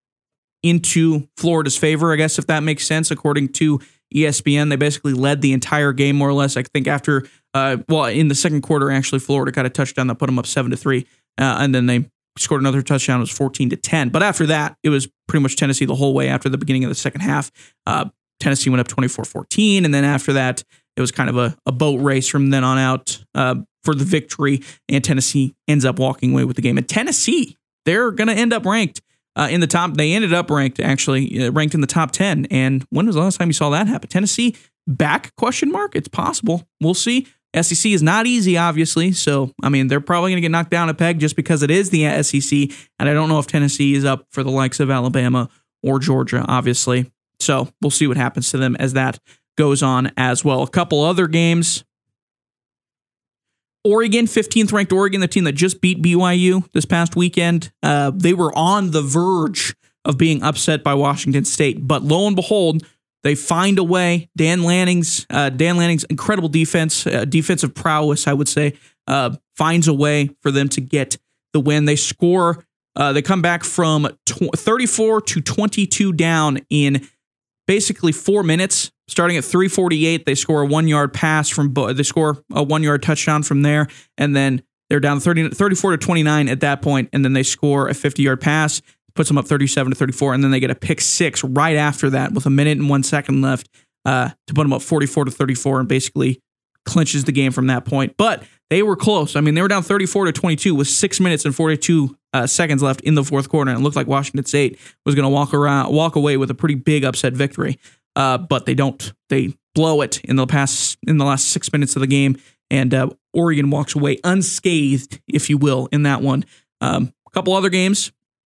into Florida's favor, I guess, if that makes sense. According to E S P N, they basically led the entire game more or less. I think after, uh, well, in the second quarter, actually, Florida got a touchdown that put them up seven to three. Uh, and then they scored another touchdown. It was fourteen to ten. But after that, it was pretty much Tennessee the whole way after the beginning of the second half. Uh, Tennessee went up twenty-four fourteen. And then after that, it was kind of a, a boat race from then on out uh, for the victory. And Tennessee ends up walking away with the game. And Tennessee, they're going to end up ranked uh, in the top. They ended up ranked, actually, uh, ranked in the top ten. And when was the last time you saw that happen? Tennessee back, question mark? It's possible. We'll see. S E C is not easy, obviously. So, I mean, they're probably going to get knocked down a peg just because it is the S E C. And I don't know if Tennessee is up for the likes of Alabama or Georgia, obviously. So we'll see what happens to them as that goes on as well. A couple other games. Oregon, fifteenth ranked Oregon, the team that just beat B Y U this past weekend. Uh, they were on the verge of being upset by Washington State. But lo and behold, they find a way. Dan Lanning's uh, Dan Lanning's incredible defense, uh, defensive prowess, I would say, uh, finds a way for them to get the win. They score. Uh, they come back from tw- thirty-four to twenty-two down in basically four minutes. Starting at three forty-eight, they score a one-yard pass from. Bo- they score a one-yard touchdown from there, and then they're down thirty, thirty-four to twenty-nine at that point, and then they score a fifty-yard pass. Puts them up thirty-seven to thirty-four, and then they get a pick six right after that with a minute and one second left uh, to put them up forty-four to thirty-four and basically clinches the game from that point. But they were close. I mean, they were down thirty-four to twenty-two with six minutes and forty-two uh, seconds left in the fourth quarter, and it looked like Washington State was going to walk around, walk away with a pretty big upset victory. Uh, but they don't. They blow it in the past in the last six minutes of the game, and uh, Oregon walks away unscathed, if you will, in that one. Um, a couple other games.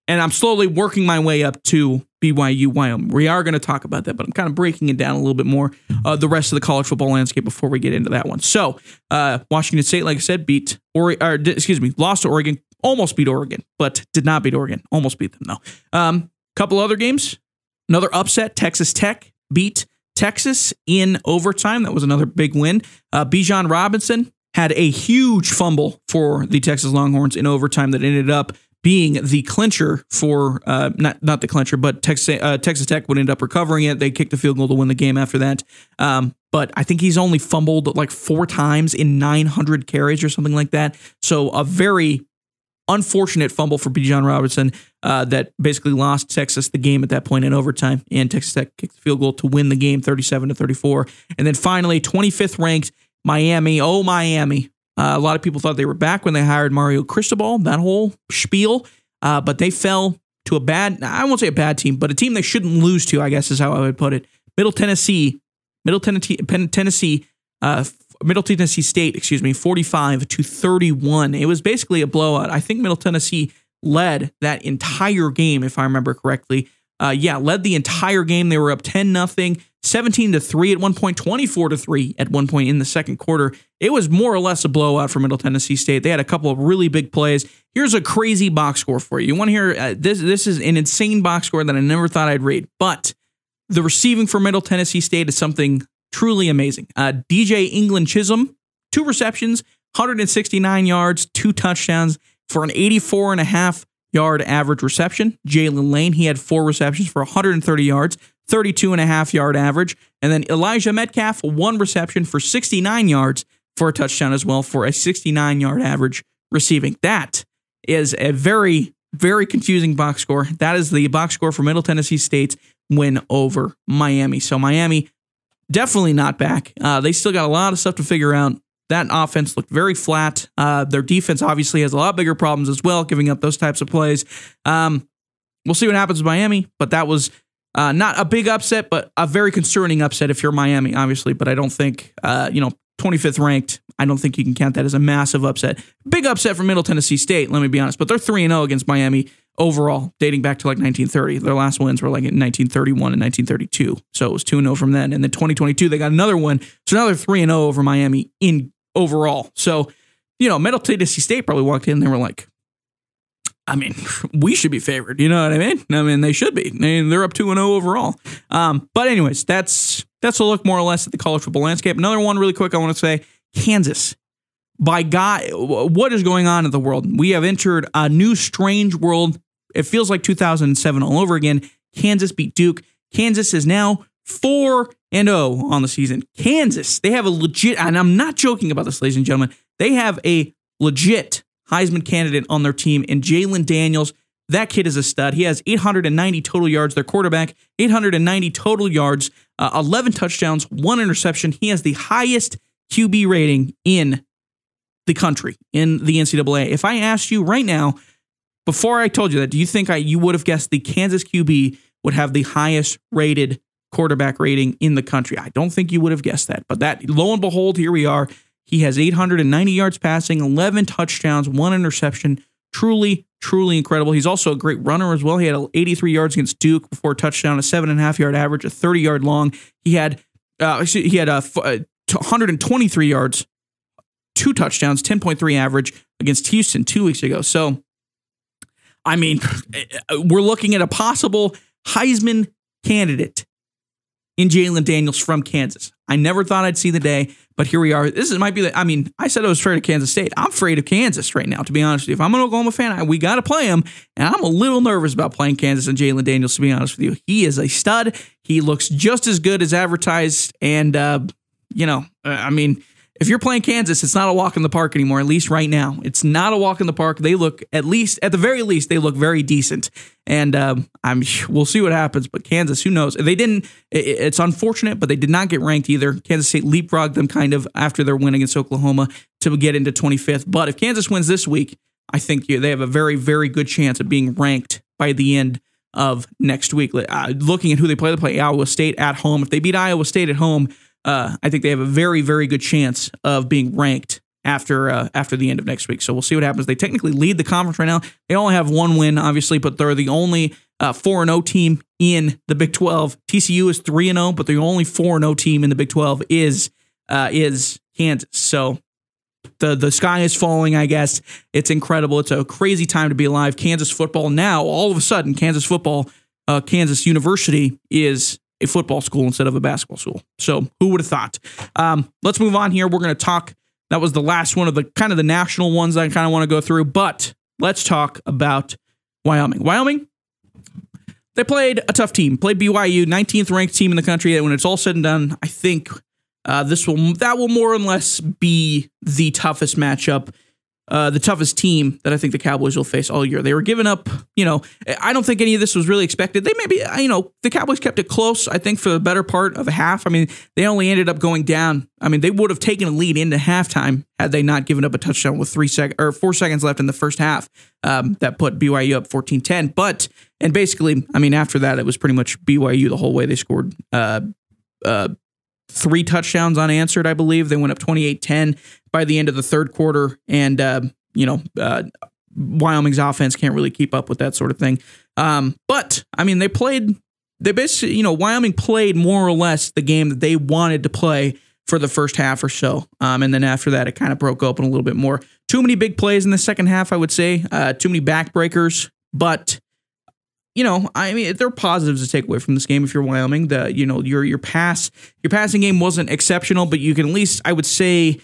and I'm slowly working my way up to B Y U Wyoming. We are going to talk about that, but I'm kind of breaking it down a little bit more, uh, the rest of the college football landscape before we get into that one. So uh, Washington State, like I said, beat, or, or excuse me, lost to Oregon, almost beat Oregon, but did not beat Oregon. Almost beat them, though. Um, couple other games. Another upset, Texas Tech beat Texas in overtime. That was another big win. Uh, Bijan Robinson had a huge fumble for the Texas Longhorns in overtime that ended up being the clincher for, uh, not not the clincher, but Texas, uh, Texas Tech would end up recovering it. They kicked the field goal to win the game after that. Um, but I think he's only fumbled like four times in nine hundred carries or something like that. So a very unfortunate fumble for Bijan Robinson uh, that basically lost Texas the game at that point in overtime. And Texas Tech kicked the field goal to win the game thirty-seven to thirty-four. And then finally, twenty-fifth ranked Miami. Oh, Miami. Uh, a lot of people thought they were back when they hired Mario Cristobal, that whole spiel. Uh, but they fell to a bad, I won't say a bad team, but a team they shouldn't lose to, I guess is how I would put it. Middle Tennessee, Middle Tennessee, Tennessee, uh, Middle Tennessee State, excuse me, forty-five to thirty-one. It was basically a blowout. I think Middle Tennessee led that entire game, if I remember correctly. Uh, yeah, led the entire game. They were up ten nothing, seventeen to three at one point, twenty-four to three at one point in the second quarter. It was more or less a blowout for Middle Tennessee State. They had a couple of really big plays. Here's a crazy box score for you. You want to hear uh, this? This is an insane box score that I never thought I'd read, but the receiving for Middle Tennessee State is something truly amazing. Uh, D J England Chisholm, two receptions, one hundred sixty-nine yards, two touchdowns for an eighty-four and a half yard average reception. Jalen Lane, he had four receptions for one hundred thirty yards, thirty-two and a half yard average. And then Elijah Metcalf, one reception for sixty-nine yards for a touchdown as well for a sixty-nine yard average receiving. That is a very, very confusing box score. That is the box score for Middle Tennessee State's win over Miami. So Miami definitely not back. Uh, they still got a lot of stuff to figure out. That offense looked very flat. Uh, their defense obviously has a lot bigger problems as well, giving up those types of plays. Um, we'll see what happens with Miami, but that was uh, not a big upset, but a very concerning upset if you're Miami, obviously. But I don't think, uh, you know, twenty-fifth ranked, I don't think you can count that as a massive upset. Big upset for Middle Tennessee State, let me be honest. But they're three and oh against Miami overall, dating back to like nineteen thirty. Their last wins were like in nineteen thirty-one and nineteen thirty-two. So it was two and oh from then. And then twenty twenty-two, they got another one. So now they're three and oh over Miami in overall. So, you know, Middle Tennessee State probably walked in and they were like, I mean, we should be favored. You know what I mean? I mean, they should be. I mean, they're up two and oh overall. Um, but anyways, that's that's a look more or less at the college football landscape. Another one really quick I want to say, Kansas. By God, what is going on in the world? We have entered a new strange world. It feels like two thousand seven all over again. Kansas beat Duke. Kansas is now four and oh on the season. Kansas, they have a legit, and I'm not joking about this, ladies and gentlemen, they have a legit Heisman candidate on their team in Jalen Daniels. That kid is a stud. He has eight hundred ninety total yards. Their quarterback, eight hundred ninety total yards, uh, eleven touchdowns, one interception. He has the highest Q B rating in the country, in the N C double A. If I asked you right now, before I told you that, do you think I you would have guessed the Kansas Q B would have the highest rated quarterback rating in the country? I don't think you would have guessed that. But that, lo and behold, here we are. He has eight hundred ninety yards passing, eleven touchdowns, one interception. Truly, truly incredible. He's also a great runner as well. He had eighty-three yards against Duke before a touchdown, a seven and a half yard average, a thirty yard long. He had uh, he had a one hundred twenty-three yards, two touchdowns, ten point three average against Houston two weeks ago. So, I mean, we're looking at a possible Heisman candidate in Jalen Daniels from Kansas. I never thought I'd see the day, but here we are. This is, might be the, I mean, I said I was afraid of Kansas State. I'm afraid of Kansas right now, to be honest with you. If I'm an Oklahoma fan, I, we got to play him, and I'm a little nervous about playing Kansas and Jalen Daniels, to be honest with you. He is a stud. He looks just as good as advertised, and, uh, you know, I mean, if you're playing Kansas, it's not a walk in the park anymore, at least right now. It's not a walk in the park. They look, at least, at the very least, they look very decent. And um, I'm, we'll see what happens. But Kansas, who knows? They didn't, it, it's unfortunate, but they did not get ranked either. Kansas State leapfrogged them kind of after their win against Oklahoma to get into twenty-fifth. But if Kansas wins this week, I think they have a very, very good chance of being ranked by the end of next week. Uh, looking at who they play, they play Iowa State at home. If they beat Iowa State at home, Uh, I think they have a very, very good chance of being ranked after uh, after the end of next week. So we'll see what happens. They technically lead the conference right now. They only have one win, obviously, but they're the only uh, four and oh team in the Big twelve. T C U is three and oh, but the only four and oh team in the Big twelve is uh, is Kansas. So the the sky is falling, I guess. It's incredible. It's a crazy time to be alive. Kansas football now, all of a sudden, Kansas football, uh, Kansas University is a football school instead of a basketball school. So who would have thought? Um, let's move on here. We're going to talk. That was the last one of the kind of the national ones I kind of want to go through, but let's talk about Wyoming. Wyoming, they played a tough team, played B Y U, nineteenth ranked team in the country. And when it's all said and done, I think uh, this will, that will more or less be the toughest matchup. Uh, the toughest team that I think the Cowboys will face all year. They were giving up, you know, I don't think any of this was really expected. They maybe, you know, the Cowboys kept it close, I think, for the better part of a half. I mean, they only ended up going down. I mean, they would have taken a lead into halftime had they not given up a touchdown with three sec or four seconds left in the first half. Um, that put B Y U up fourteen ten. But, and basically, I mean, after that, it was pretty much B Y U the whole way. They scored uh, uh, three touchdowns unanswered, I believe. They went up twenty-eight ten by the end of the third quarter. And, uh, you know, uh, Wyoming's offense can't really keep up with that sort of thing. Um, but, I mean, they played, they basically, you know, Wyoming played more or less the game that they wanted to play for the first half or so. Um, and then after that, it kind of broke open a little bit more. Too many big plays in the second half, I would say. Uh, too many backbreakers. But, you know, I mean, there are positives to take away from this game if you're Wyoming. The, you know, your your pass, your passing game wasn't exceptional, but you can at least, I would say,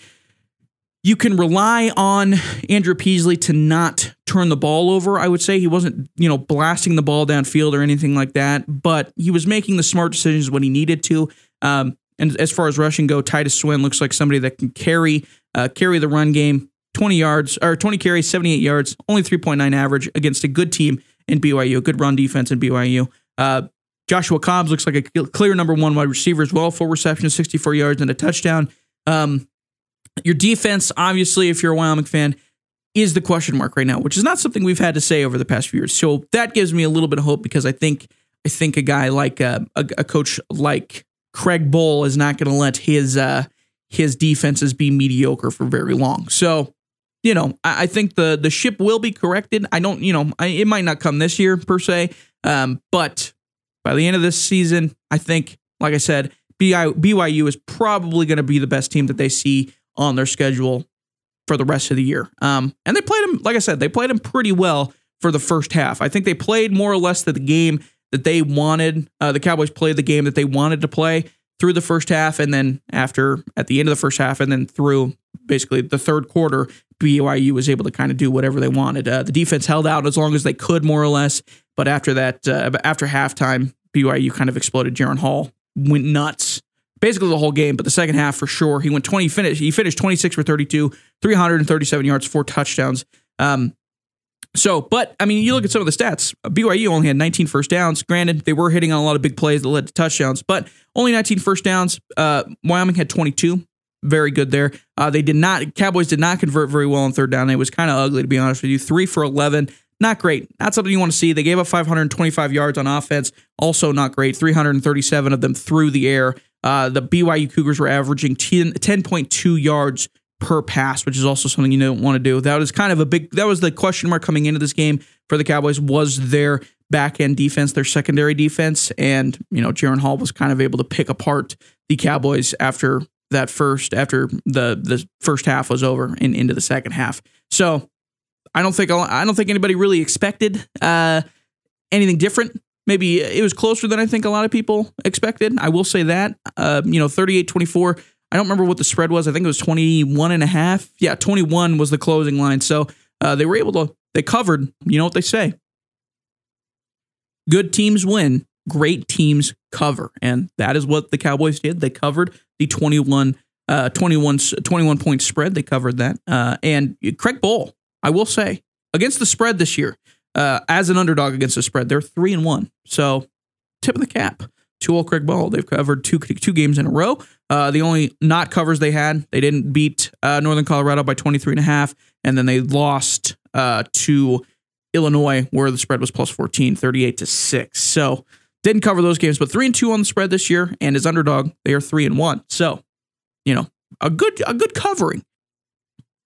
you can rely on Andrew Peasley to not turn the ball over, I would say. He wasn't, you know, blasting the ball downfield or anything like that, but he was making the smart decisions when he needed to. Um, and as far as rushing go, Titus Swin looks like somebody that can carry uh, carry the run game. twenty yards, or twenty carries, seventy-eight yards, only three point nine average against a good team in B Y U, a good run defense in B Y U. Uh, Joshua Cobbs looks like a clear number one wide receiver as well, four receptions, sixty-four yards, and a touchdown. Um, Your defense, obviously, if you're a Wyoming fan, is the question mark right now, which is not something we've had to say over the past few years. So that gives me a little bit of hope because I think I think a guy like uh, a, a coach like Craig Bohl is not going to let his uh, his defenses be mediocre for very long. So, you know, I, I think the the ship will be corrected. I don't, you know, I, it might not come this year per se, um, but by the end of this season, I think, like I said, B Y U is probably going to be the best team that they see on their schedule for the rest of the year. Um, and they played him, like I said, they played him pretty well for the first half. I think they played more or less the game that they wanted. Uh, the Cowboys played the game that they wanted to play through the first half. And then after, at the end of the first half, and then through basically the third quarter, B Y U was able to kind of do whatever they wanted. Uh, the defense held out as long as they could, more or less. But after that, uh, after halftime, B Y U kind of exploded. Jaren Hall went nuts. Basically the whole game, but the second half for sure. He went twenty. Finished. He finished twenty-six for thirty-two, three hundred thirty-seven yards, four touchdowns. Um, so, but I mean, you look at some of the stats. B Y U only had nineteen first downs. Granted, they were hitting on a lot of big plays that led to touchdowns, but only nineteen first downs. Uh, Wyoming had twenty-two. Very good there. Uh, they did not. Cowboys did not convert very well on third down. It was kind of ugly, to be honest with you. Three for eleven. Not great. Not something you want to see. They gave up five hundred twenty-five yards on offense. Also not great. three hundred thirty-seven of them through the air. Uh, the B Y U Cougars were averaging ten point two yards per pass, which is also something you don't want to do. That was kind of a big, that was the question mark coming into this game for the Cowboys, was their back end defense, their secondary defense. And, you know, Jaren Hall was kind of able to pick apart the Cowboys after that first, after the, the first half was over and into the second half. So I don't think, I don't think anybody really expected uh, anything different. Maybe it was closer than I think a lot of people expected. I will say that, uh, you know, thirty-eight twenty-four. I don't remember what the spread was. I think it was twenty-one and a half. Yeah, twenty-one was the closing line. So uh, they were able to, they covered, you know what they say. Good teams win, great teams cover. And that is what the Cowboys did. They covered the twenty-one, uh, twenty-one, twenty-one point spread. They covered that. Uh, and Craig Bohl, I will say, against the spread this year, Uh, as an underdog against the spread, they're three and one. So, tip of the cap to old Craig Bohl. They've covered two two games in a row. Uh, the only not covers they had, they didn't beat uh, Northern Colorado by twenty-three and a half, and then they lost uh, to Illinois, where the spread was plus fourteen, thirty-eight to six. So, didn't cover those games, but three and two on the spread this year, and as underdog, they are three and one. So, you know, a good a good covering.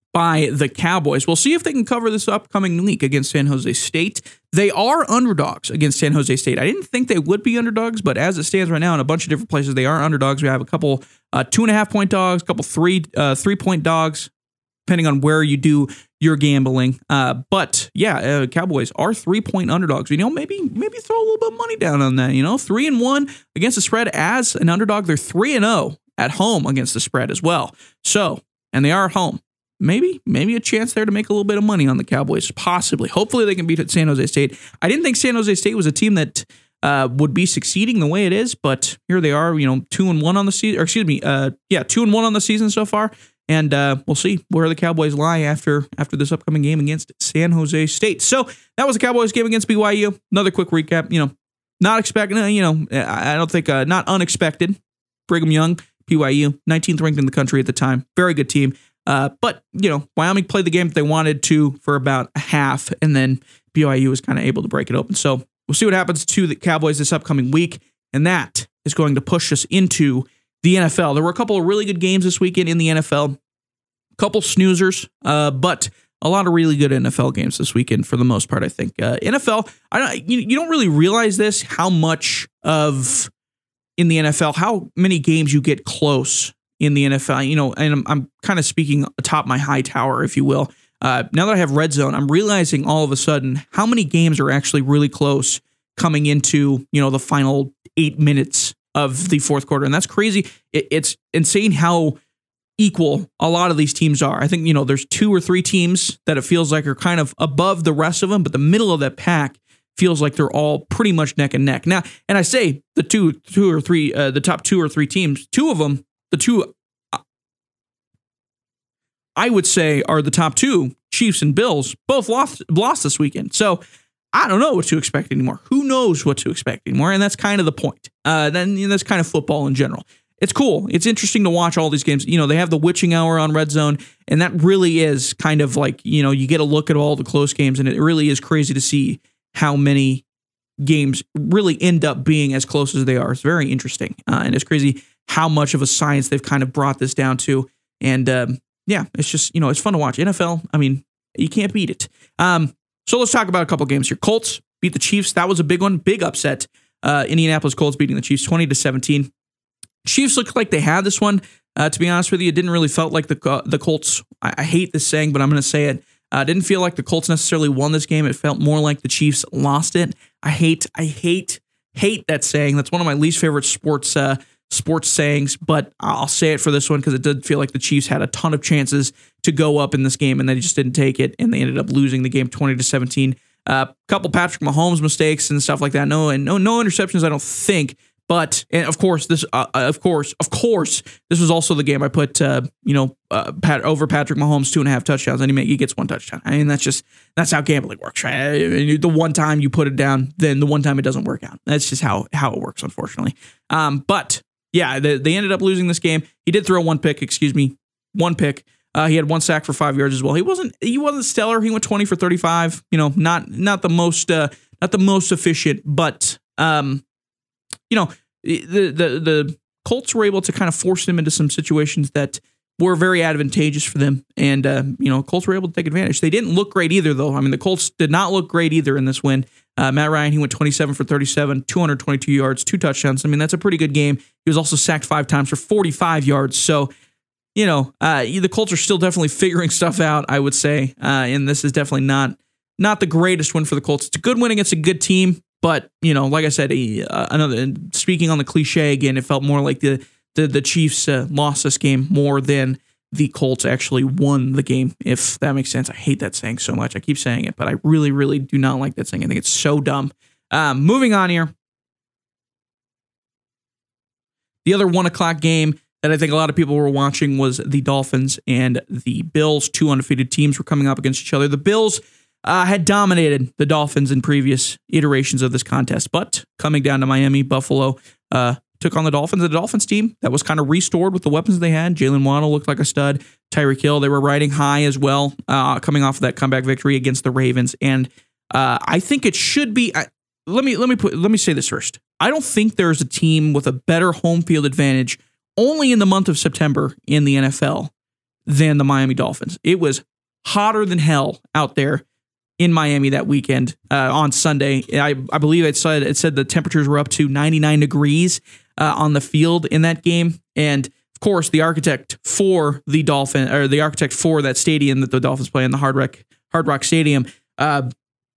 by the Cowboys. We'll see if they can cover this upcoming week against San Jose State. They are underdogs against San Jose State. I didn't think they would be underdogs, but as it stands right now in a bunch of different places, they are underdogs. We have a couple uh, two and a half point dogs, a couple three uh, three point dogs, depending on where you do your gambling. Uh, but yeah, uh, Cowboys are three point underdogs. You know, maybe maybe throw a little bit of money down on that. You know, three and one against the spread as an underdog. They're three and zero at home against the spread as well. So, and they are at home. Maybe, maybe a chance there to make a little bit of money on the Cowboys. Possibly. Hopefully they can beat San Jose State. I didn't think San Jose State was a team that uh, would be succeeding the way it is, but here they are, you know, two and one on the season, or excuse me, uh, yeah, two and one on the season so far. And uh, we'll see where the Cowboys lie after after this upcoming game against San Jose State. So that was the Cowboys game against B Y U. Another quick recap, you know, not expecting, you know, I don't think, uh, not unexpected. Brigham Young, B Y U, nineteenth ranked in the country at the time. Very good team. Uh, but, you know, Wyoming played the game that they wanted to for about a half, and then B Y U was kind of able to break it open. So we'll see what happens to the Cowboys this upcoming week, and that is going to push us into the N F L. There were a couple of really good games this weekend in the N F L, a couple snoozers, uh, but a lot of really good N F L games this weekend for the most part, I think. Uh, N F L, I don't, you, you don't really realize this, how much of, in the N F L, how many games you get close in the N F L, you know, and I'm, I'm kind of speaking atop my high tower, if you will. Uh, now that I have Red Zone, I'm realizing all of a sudden how many games are actually really close coming into, you know, the final eight minutes of the fourth quarter. And that's crazy. It, it's insane how equal a lot of these teams are. I think, you know, there's two or three teams that it feels like are kind of above the rest of them, but the middle of that pack feels like they're all pretty much neck and neck. Now, and I say the two, two or three, uh, the top two or three teams, two of them, the two I would say are the top two, Chiefs and Bills, both lost lost this weekend. So I don't know what to expect anymore. Who knows what to expect anymore? And that's kind of the point. Uh, then you know, that's kind of football in general. It's cool. It's interesting to watch all these games. You know, they have the witching hour on Red Zone, and that really is kind of like, you know, you get a look at all the close games, and it really is crazy to see how many games really end up being as close as they are. It's very interesting. Uh, and it's crazy how much of a science they've kind of brought this down to. And um, yeah, it's just, you know, it's fun to watch. N F L, I mean, you can't beat it. Um, so let's talk about a couple games here. Colts beat the Chiefs. That was a big one. Big upset. Uh, Indianapolis Colts beating the Chiefs twenty to seventeen. Chiefs looked like they had this one. Uh, to be honest with you, it didn't really felt like the uh, the Colts. I, I hate this saying, but I'm going to say it. Uh, didn't feel like the Colts necessarily won this game. It felt more like the Chiefs lost it. I hate, I hate, hate that saying. That's one of my least favorite sports uh, sports sayings, but I'll say it for this one because it did feel like the Chiefs had a ton of chances to go up in this game, and they just didn't take it, and they ended up losing the game twenty to seventeen. A uh, couple Patrick Mahomes mistakes and stuff like that. No, and no, no interceptions, I don't think. But and of course, this, uh, of course, of course, this was also the game I put, uh, you know, uh, Pat, over Patrick Mahomes two and a half touchdowns, and he, he gets one touchdown. I mean, that's just that's how gambling works, right? I mean, the one time you put it down, then the one time it doesn't work out. That's just how how it works, unfortunately. Um, but yeah, they, they ended up losing this game. He did throw one pick, excuse me, one pick. Uh, he had one sack for five yards as well. He wasn't he wasn't stellar. He went twenty for thirty-five. You know, not not the most uh, not the most efficient, but um, you know, the the the Colts were able to kind of force him into some situations that were very advantageous for them, and uh, you know, Colts were able to take advantage. They didn't look great either, though. I mean, the Colts did not look great either in this win. Uh, Matt Ryan, he went twenty-seven for thirty-seven, two hundred twenty-two yards, two touchdowns. I mean, that's a pretty good game. He was also sacked five times for forty-five yards. So, you know, uh, the Colts are still definitely figuring stuff out, I would say, uh, and this is definitely not not the greatest win for the Colts. It's a good win against a good team, but you know, like I said, uh, another speaking on the cliche again, it felt more like the the, the Chiefs uh, lost this game more than the Colts actually won the game, if that makes sense. I hate that saying so much. I keep saying it, but I really, really do not like that saying. I think it's so dumb. Um, moving on here. The other one o'clock game that I think a lot of people were watching was the Dolphins and the Bills. Two undefeated teams were coming up against each other. The Bills uh, had dominated the Dolphins in previous iterations of this contest, but coming down to Miami, Buffalo uh, took on the Dolphins. The Dolphins team that was kind of restored with the weapons they had. Jalen Waddle looked like a stud. Tyreek Hill, they were riding high as well, uh, coming off of that comeback victory against the Ravens. And uh, I think it should be. Uh, let me let me put let me say this first. I don't think there's a team with a better home field advantage only in the month of September in the N F L than the Miami Dolphins. It was hotter than hell out there in Miami that weekend uh, on Sunday. I, I believe it said it said the temperatures were up to ninety-nine degrees uh, on the field in that game. And of course, the architect for the Dolphin or the architect for that stadium that the Dolphins play in, the Hard Rock Hard Rock Stadium. Uh,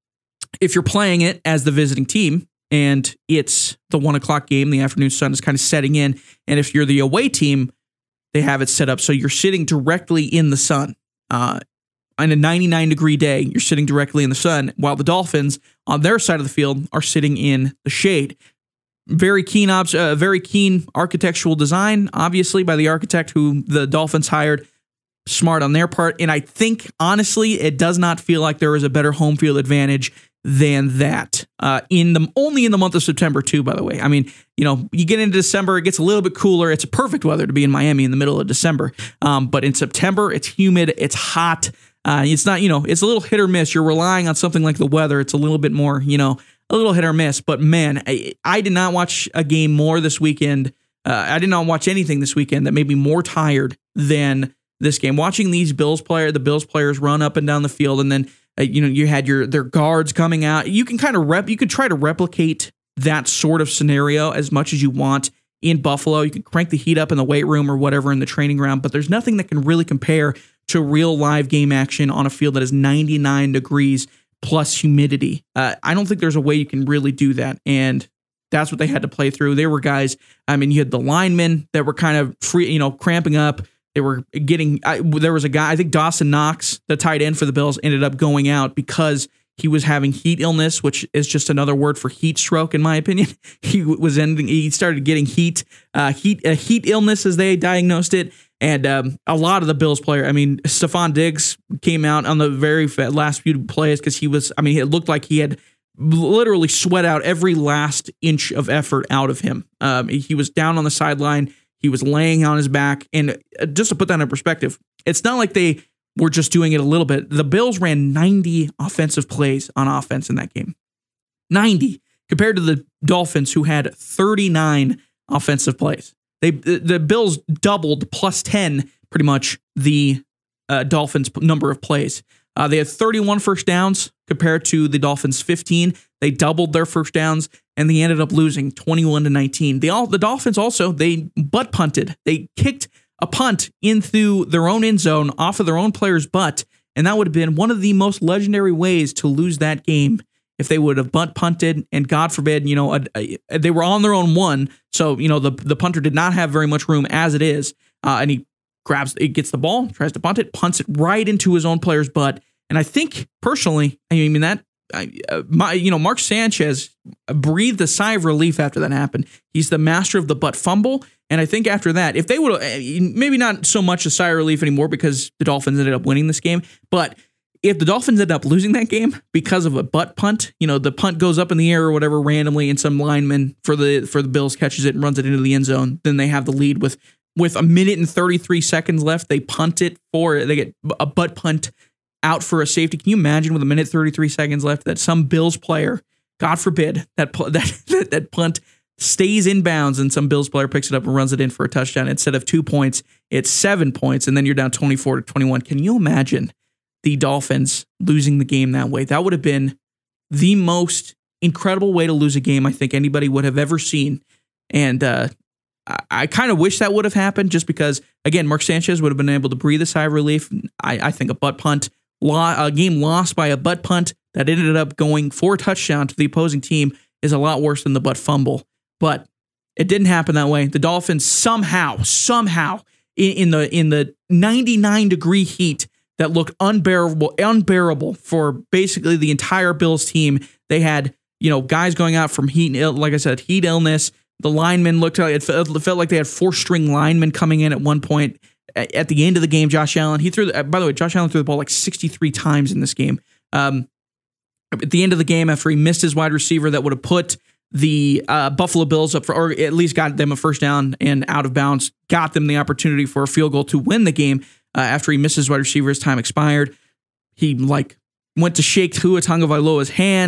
if you're playing it as the visiting team and it's the one o'clock game, the afternoon sun is kind of setting in, and if you're the away team, they have it set up so you're sitting directly in the sun. Uh, on a ninety-nine degree day, you're sitting directly in the sun, while the Dolphins on their side of the field are sitting in the shade. Very keen, obs- uh, very keen architectural design, obviously, by the architect who the Dolphins hired. Smart on their part. And I think, honestly, it does not feel like there is a better home field advantage than that. Uh, in the only in the month of September, too, by the way. I mean, you know, you get into December, it gets a little bit cooler. It's perfect weather to be in Miami in the middle of December. Um, but in September, it's humid, it's hot. Uh, it's not, you know, it's a little hit or miss. You're relying on something like the weather. It's a little bit more, you know, a little hit or miss. But man, I, I did not watch a game more this weekend. Uh, I did not watch anything this weekend that made me more tired than this game. Watching these Bills player, the Bills players run up and down the field, and then uh, you know you had your their guards coming out. You can kind of rep. You could try to replicate that sort of scenario as much as you want in Buffalo. You can crank the heat up in the weight room or whatever in the training ground, but there's nothing that can really compare to real live game action on a field that is ninety-nine degrees plus humidity. Uh, I don't think there's a way you can really do that, and that's what they had to play through. There were guys. I mean, you had the linemen that were kind of free, you know, cramping up. They were getting, I, there was a guy, I think Dawson Knox, the tight end for the Bills, ended up going out because he was having heat illness, which is just another word for heat stroke, in my opinion. He was ending, he started getting heat, uh, heat, uh, heat illness as they diagnosed it. And um, a lot of the Bills player, I mean, Stephon Diggs came out on the very last few plays because he was, I mean, it looked like he had literally sweat out every last inch of effort out of him. Um, he was down on the sideline. He was laying on his back. And just to put that in perspective, it's not like they were just doing it a little bit. The Bills ran ninety offensive plays on offense in that game. ninety compared to the Dolphins, who had thirty-nine offensive plays. They the Bills doubled plus ten pretty much the uh, Dolphins' number of plays. Uh, they had thirty-one first downs compared to the Dolphins' fifteen. They doubled their first downs, and they ended up losing twenty-one to nineteen. They all the Dolphins also, they butt punted. They kicked a punt into their own end zone off of their own player's butt, and that would have been one of the most legendary ways to lose that game if they would have butt punted, and God forbid, you know, a, a, they were on their own one, so, you know, the, the punter did not have very much room as it is, uh, and he grabs, it gets the ball, tries to punt it, punts it right into his own player's butt. And I think personally, I mean that, I, uh, my, you know, Mark Sanchez breathed a sigh of relief after that happened. He's the master of the butt fumble. And I think after that, if they would have, maybe not so much a sigh of relief anymore because the Dolphins ended up winning this game, but if the Dolphins ended up losing that game because of a butt punt, you know, the punt goes up in the air or whatever randomly, and some lineman for the for the Bills catches it and runs it into the end zone, then they have the lead with with a minute and thirty-three seconds left. They punt it for, they get a butt punt out for a safety. Can you imagine with a minute thirty-three seconds left that some Bills player, God forbid, that that that, that punt stays in bounds and some Bills player picks it up and runs it in for a touchdown? Instead of two points, it's seven points, and then you're down twenty-four to twenty-one. Can you imagine the Dolphins losing the game that way? That would have been the most incredible way to lose a game I think anybody would have ever seen. And uh, I, I kind of wish that would have happened, just because, again, Mark Sanchez would have been able to breathe a sigh of relief. I, I think a butt punt, a game lost by a butt punt that ended up going for a touchdown to the opposing team is a lot worse than the butt fumble. But it didn't happen that way. The Dolphins somehow, somehow, in, in the in the ninety-nine degree heat that looked unbearable, unbearable for basically the entire Bills team. They had, you know, guys going out from heat, like I said, heat illness. The linemen looked like it felt, it felt like they had four string linemen coming in at one point. At the end of the game, Josh Allen, he threw, the, by the way, Josh Allen threw the ball like sixty-three times in this game. Um, at the end of the game, after he missed his wide receiver that would have put the uh, Buffalo Bills up for, or at least got them a first down and out of bounds, got them the opportunity for a field goal to win the game. Uh, after he missed his wide receiver, his time expired. He like went to shake Tua Tagovailoa's hand.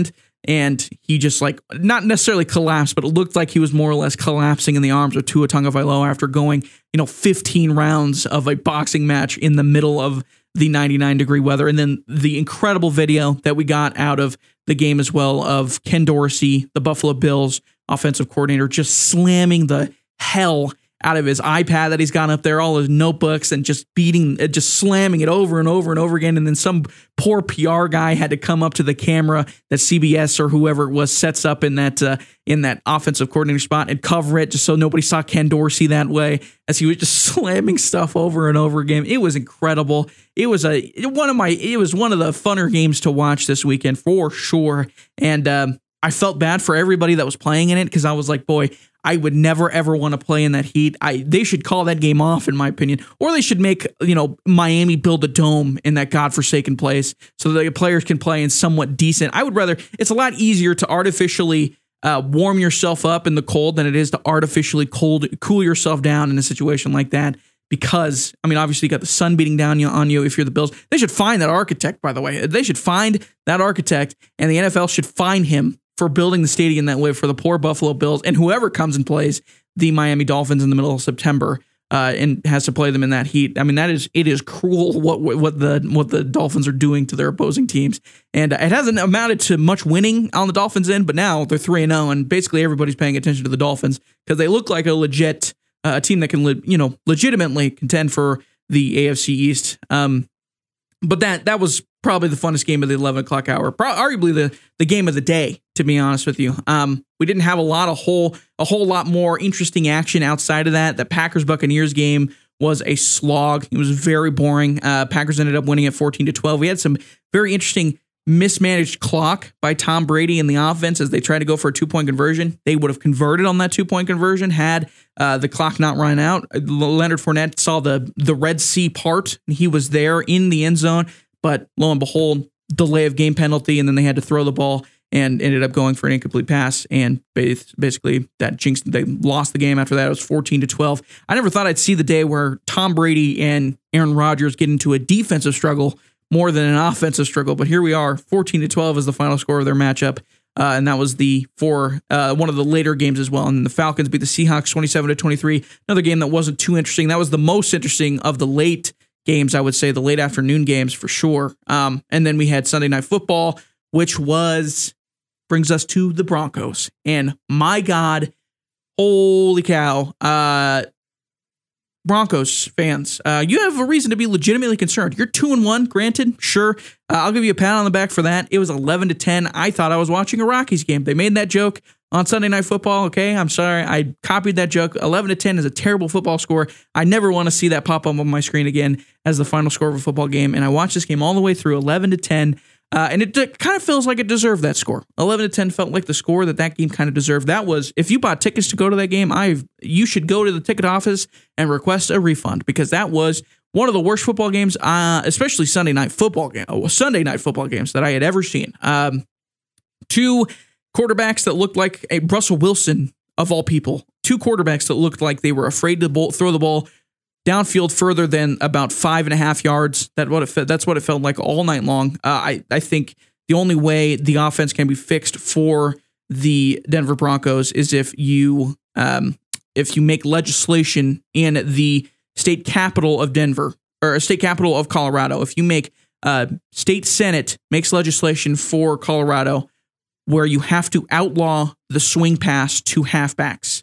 and he just like not necessarily collapsed, but it looked like he was more or less collapsing in the arms of Tua Tagovailoa after going, you know, fifteen rounds of a boxing match in the middle of the ninety-nine degree weather. And then the incredible video that we got out of the game as well of Ken Dorsey, the Buffalo Bills offensive coordinator, just slamming the hell out of his iPad that he's got up there, all his notebooks, and just beating, just slamming it over and over and over again. And then some poor P R guy had to come up to the camera that C B S or whoever it was sets up in that uh, in that offensive coordinator spot and cover it just so nobody saw Ken Dorsey that way as he was just slamming stuff over and over again. It was incredible. It was a one of my it was one of the funner games to watch this weekend for sure. And um, I felt bad for everybody that was playing in it because I was like, boy, I would never, ever want to play in that heat. I They should call that game off, in my opinion. Or they should make, you know, Miami build a dome in that godforsaken place so that the players can play in somewhat decent. I would rather, it's a lot easier to artificially uh, warm yourself up in the cold than it is to artificially cold cool yourself down in a situation like that. Because, I mean, obviously you got the sun beating down on you if you're the Bills. They should find that architect, by the way. They should find that architect, and the N F L should fine him for building the stadium that way for the poor Buffalo Bills and whoever comes and plays the Miami Dolphins in the middle of September uh, and has to play them in that heat. I mean, that is it is cruel what what the what the Dolphins are doing to their opposing teams, and it hasn't amounted to much winning on the Dolphins' end. But now they're three and zero, and basically everybody's paying attention to the Dolphins because they look like a legit uh, team that can le- you know legitimately contend for the A F C East. Um, but that that was probably the funnest game of the eleven o'clock hour, Pro- arguably the the game of the day, to be honest with you. Um, we didn't have a lot of whole a whole lot more interesting action outside of that. The Packers Buccaneers game was a slog. It was very boring. Uh, Packers ended up winning at fourteen to twelve. We had some very interesting mismanaged clock by Tom Brady in the offense as they tried to go for a two point conversion. They would have converted on that two point conversion had uh, the clock not run out. Leonard Fournette saw the the Red Sea part, and he was there in the end zone. But lo and behold, delay of game penalty, and then they had to throw the ball and ended up going for an incomplete pass. And basically, that jinxed. They lost the game after that. It was fourteen to twelve. I never thought I'd see the day where Tom Brady and Aaron Rodgers get into a defensive struggle more than an offensive struggle. But here we are. fourteen to twelve is the final score of their matchup. Uh, and that was the for uh, one of the later games as well. And the Falcons beat the Seahawks twenty-seven to twenty-three. Another game that wasn't too interesting. That was the most interesting of the late games, I would say, the late afternoon games for sure. Um, and then we had Sunday Night Football, which was brings us to the Broncos. And my God, holy cow, uh, Broncos fans, uh, you have a reason to be legitimately concerned. You're two and one, granted, sure. Uh, I'll give you a pat on the back for that. It was eleven to ten. I thought I was watching a Rockies game. They made that joke on Sunday Night Football. Okay, I'm sorry. I copied that joke. eleven to ten is a terrible football score. I never want to see that pop up on my screen again as the final score of a football game. And I watched this game all the way through eleven to ten. Uh, and it d- kind of feels like it deserved that score. eleven to ten felt like the score that that game kind of deserved. That was, if you bought tickets to go to that game, I you should go to the ticket office and request a refund because that was one of the worst football games, uh, especially Sunday night football game, oh, Sunday night football games that I had ever seen. Um, two quarterbacks that looked like a Russell Wilson of all people. Two quarterbacks that looked like they were afraid to bolt, throw the ball downfield further than about five and a half yards. That what it fe- that's what it felt like all night long. Uh, I I think the only way the offense can be fixed for the Denver Broncos is if you um, if you make legislation in the state capital of Denver or state capital of Colorado. If you make uh, state Senate makes legislation for Colorado where you have to outlaw the swing pass to halfbacks.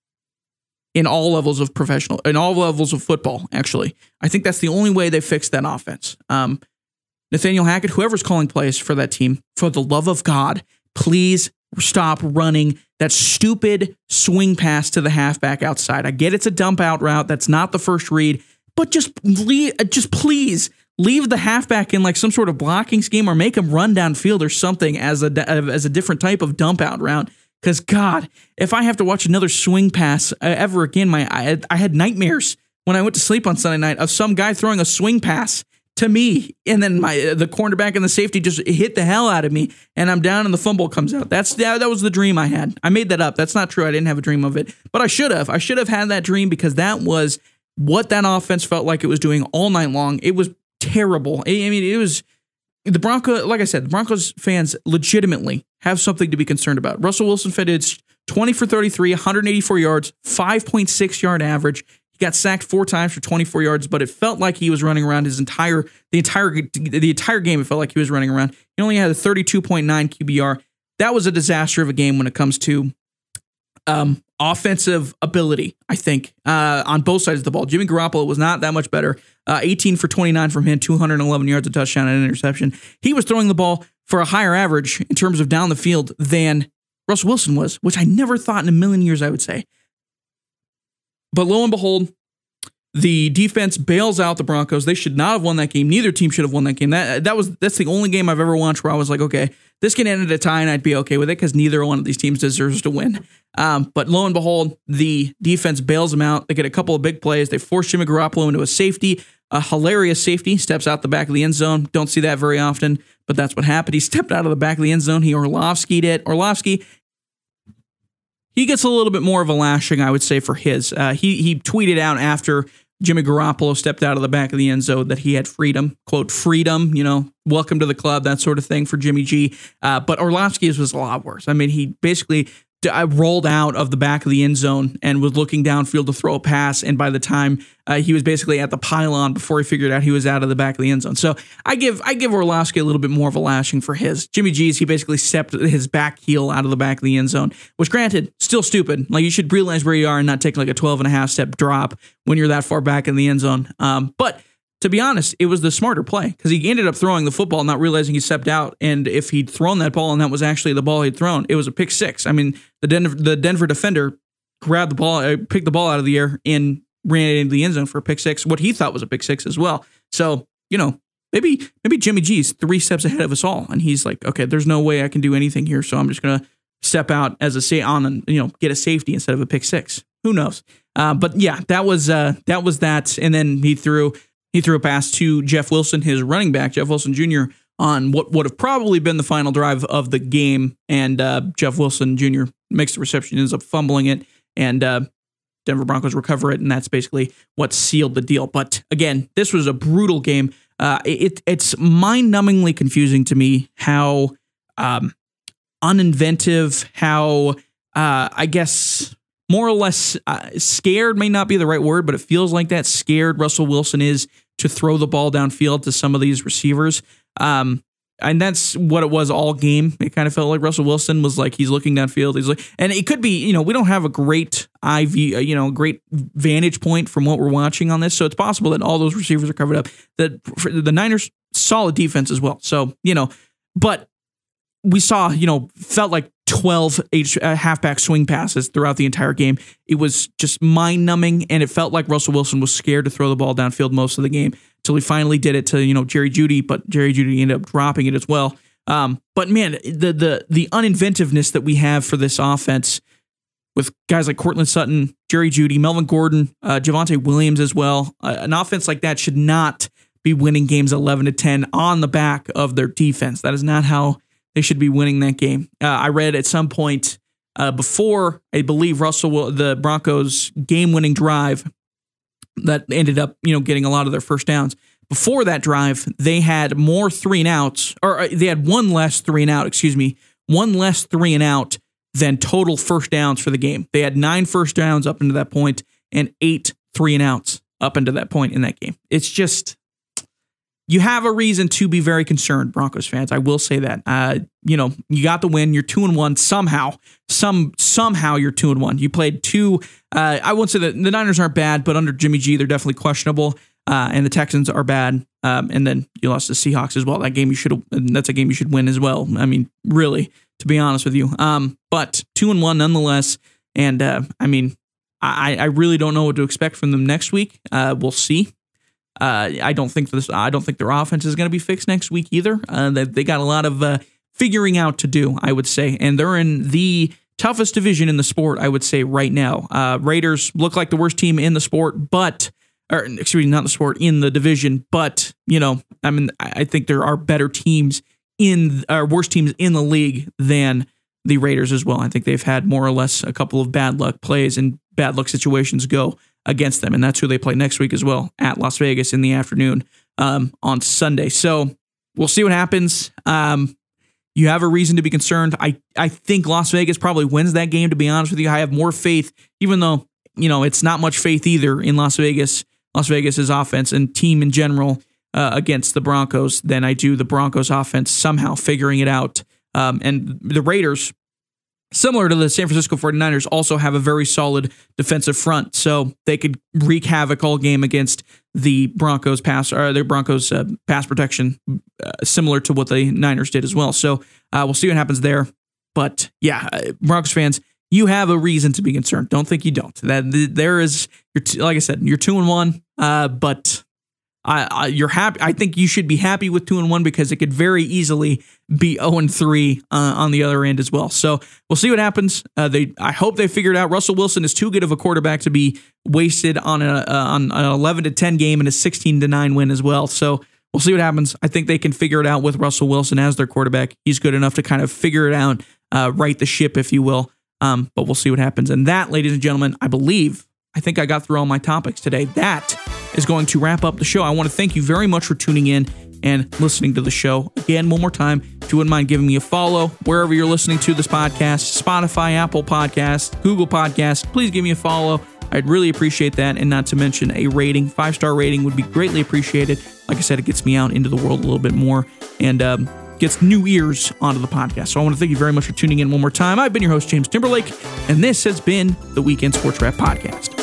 In all levels of professional, in all levels of football, actually. I think that's the only way they fix that offense. Um, Nathaniel Hackett, whoever's calling plays for that team, for the love of God, please stop running that stupid swing pass to the halfback outside. I get it's a dump out route. That's not the first read, but just leave, just please leave the halfback in like some sort of blocking scheme or make him run downfield or something as a, as a different type of dump out route. Because, God, if I have to watch another swing pass uh, ever again, my I had, I had nightmares when I went to sleep on Sunday night of some guy throwing a swing pass to me, and then my uh, the cornerback and the safety just hit the hell out of me, and I'm down and the fumble comes out. That's that, that was the dream I had. I made that up. That's not true. I didn't have a dream of it, but I should have. I should have had that dream because that was what that offense felt like it was doing all night long. It was terrible. I mean, it was the Broncos, like I said, the Broncos fans legitimately have something to be concerned about. Russell Wilson finished twenty for thirty-three, one hundred eighty-four yards, five point six yard average. He got sacked four times for twenty-four yards, but it felt like he was running around his entire the entire the entire game. It felt like he was running around. He only had a thirty-two point nine Q B R. That was a disaster of a game when it comes to um, offensive ability, I think, uh, on both sides of the ball. Jimmy Garoppolo was not that much better. Uh, eighteen for twenty-nine from him, two hundred eleven yards, a touchdown, and an interception. He was throwing the ball for a higher average in terms of down the field than Russell Wilson was, which I never thought in a million years I would say. But lo and behold, the defense bails out the Broncos. They should not have won that game. Neither team should have won that game. That that was that's the only game I've ever watched where I was like, okay, this can end at a tie, and I'd be okay with it because neither one of these teams deserves to win. Um, but lo and behold, the defense bails them out. They get a couple of big plays. They force Jimmy Garoppolo into a safety, a hilarious safety, steps out the back of the end zone. Don't see that very often, but that's what happened. He stepped out of the back of the end zone. He Orlovsky'd it. Orlovsky, he gets a little bit more of a lashing, I would say, for his. Uh, he he tweeted out after Jimmy Garoppolo stepped out of the back of the end zone that he had freedom, quote, freedom, you know, welcome to the club, that sort of thing for Jimmy G. Uh, but Orlovsky's was a lot worse. I mean, he basically I rolled out of the back of the end zone and was looking downfield to throw a pass. And by the time uh, he was basically at the pylon before he figured out he was out of the back of the end zone. So I give I give Orlovsky a little bit more of a lashing for his. Jimmy G's, he basically stepped his back heel out of the back of the end zone, which granted, still stupid. Like you should realize where you are and not take like a twelve and a half step drop when you're that far back in the end zone. Um, but to be honest, it was the smarter play because he ended up throwing the football, not realizing he stepped out. And if he'd thrown that ball and that was actually the ball he'd thrown, it was a pick six. I mean, the Denver, the Denver defender grabbed the ball, uh, picked the ball out of the air and ran it into the end zone for a pick six, what he thought was a pick six as well. So, you know, maybe maybe Jimmy G's three steps ahead of us all. And he's like, okay, there's no way I can do anything here. So I'm just going to step out as a say on and, you know, get a safety instead of a pick six. Who knows? Uh, but yeah, that was uh, that was that. And then he threw He threw a pass to Jeff Wilson, his running back, Jeff Wilson Junior, on what would have probably been the final drive of the game. And uh, Jeff Wilson Junior makes the reception, ends up fumbling it, and uh, Denver Broncos recover it. And that's basically what sealed the deal. But again, this was a brutal game. Uh, it, it's mind-numbingly confusing to me how um, uninventive, how, uh, I guess, more or less uh, scared may not be the right word, but it feels like that scared Russell Wilson is to throw the ball downfield to some of these receivers. Um, and that's what it was all game. It kind of felt like Russell Wilson was like, he's looking downfield. He's like, and it could be, you know, we don't have a great I V, you know, great vantage point from what we're watching on this. So it's possible that all those receivers are covered up. That the Niners, solid defense as well. So, you know, but we saw, you know, felt like twelve H, uh, halfback swing passes throughout the entire game. It was just mind-numbing, and it felt like Russell Wilson was scared to throw the ball downfield most of the game until he finally did it to, you know, Jerry Jeudy, but Jerry Jeudy ended up dropping it as well. Um, but man, the the the uninventiveness that we have for this offense with guys like Cortland Sutton, Jerry Jeudy, Melvin Gordon, uh, Javonte Williams as well, uh, an offense like that should not be winning games eleven to ten on the back of their defense. That is not how they should be winning that game. Uh, I read at some point uh, before, I believe, Russell, the Broncos' game-winning drive that ended up, you know, getting a lot of their first downs. Before that drive, they had more three and outs, or they had one less three and out, excuse me, one less three and out than total first downs for the game. They had nine first downs up into that point and eight three and outs up into that point in that game. It's just, you have a reason to be very concerned, Broncos fans. I will say that. Uh, you know, you got the win. You're two and one somehow. Some somehow you're two and one. You played two. Uh, I won't say that the Niners aren't bad, but under Jimmy G, they're definitely questionable. Uh, and the Texans are bad. Um, and then you lost to Seahawks as well. That game you should. That's a game you should win as well. I mean, really, to be honest with you. Um, but two and one nonetheless. And uh, I mean, I, I really don't know what to expect from them next week. Uh, we'll see. Uh, I don't think this. I don't think their offense is going to be fixed next week either. Uh, they, they got a lot of uh, figuring out to do, I would say, and they're in the toughest division in the sport, I would say, right now. Uh, Raiders look like the worst team in the sport, but, or excuse me, not the sport, in the division. But you know, I mean, I think there are better teams in, or worse teams in the league than the Raiders as well. I think they've had more or less a couple of bad luck plays and bad luck situations go against them, and that's who they play next week as well at Las Vegas in the afternoon um, on Sunday. So we'll see what happens. Um, you have a reason to be concerned. I, I think Las Vegas probably wins that game, to be honest with you. I have more faith, even though, you know, it's not much faith either in Las Vegas, Las Vegas's offense and team in general uh, against the Broncos than I do the Broncos offense somehow figuring it out. Um, and the Raiders, similar to the San Francisco forty-niners, also have a very solid defensive front, so they could wreak havoc all game against the Broncos pass or the Broncos uh, pass protection, uh, similar to what the Niners did as well. So uh, we'll see what happens there. But yeah, uh, Broncos fans, you have a reason to be concerned. Don't think you don't. That there is, you're t- like I said, you're two and one, uh, but. I, I, you're happy. I think you should be happy with two and one because it could very easily be zero and three uh, on the other end as well. So we'll see what happens. Uh, they, I hope they figured out Russell Wilson is too good of a quarterback to be wasted on a uh, on an eleven to ten game and a sixteen to nine win as well. So we'll see what happens. I think they can figure it out with Russell Wilson as their quarterback. He's good enough to kind of figure it out, uh, right the ship, if you will. Um, but we'll see what happens. And that, ladies and gentlemen, I believe. I think I got through all my topics today. That is going to wrap up the show. I want to thank you very much for tuning in and listening to the show. Again, one more time, if you wouldn't mind giving me a follow wherever you're listening to this podcast, Spotify, Apple Podcasts, Google Podcasts, please give me a follow. I'd really appreciate that. And not to mention a rating, five-star rating would be greatly appreciated. Like I said, it gets me out into the world a little bit more and um, gets new ears onto the podcast. So I want to thank you very much for tuning in one more time. I've been your host, James Timberlake, and this has been the Weekend Sports Wrap Podcast.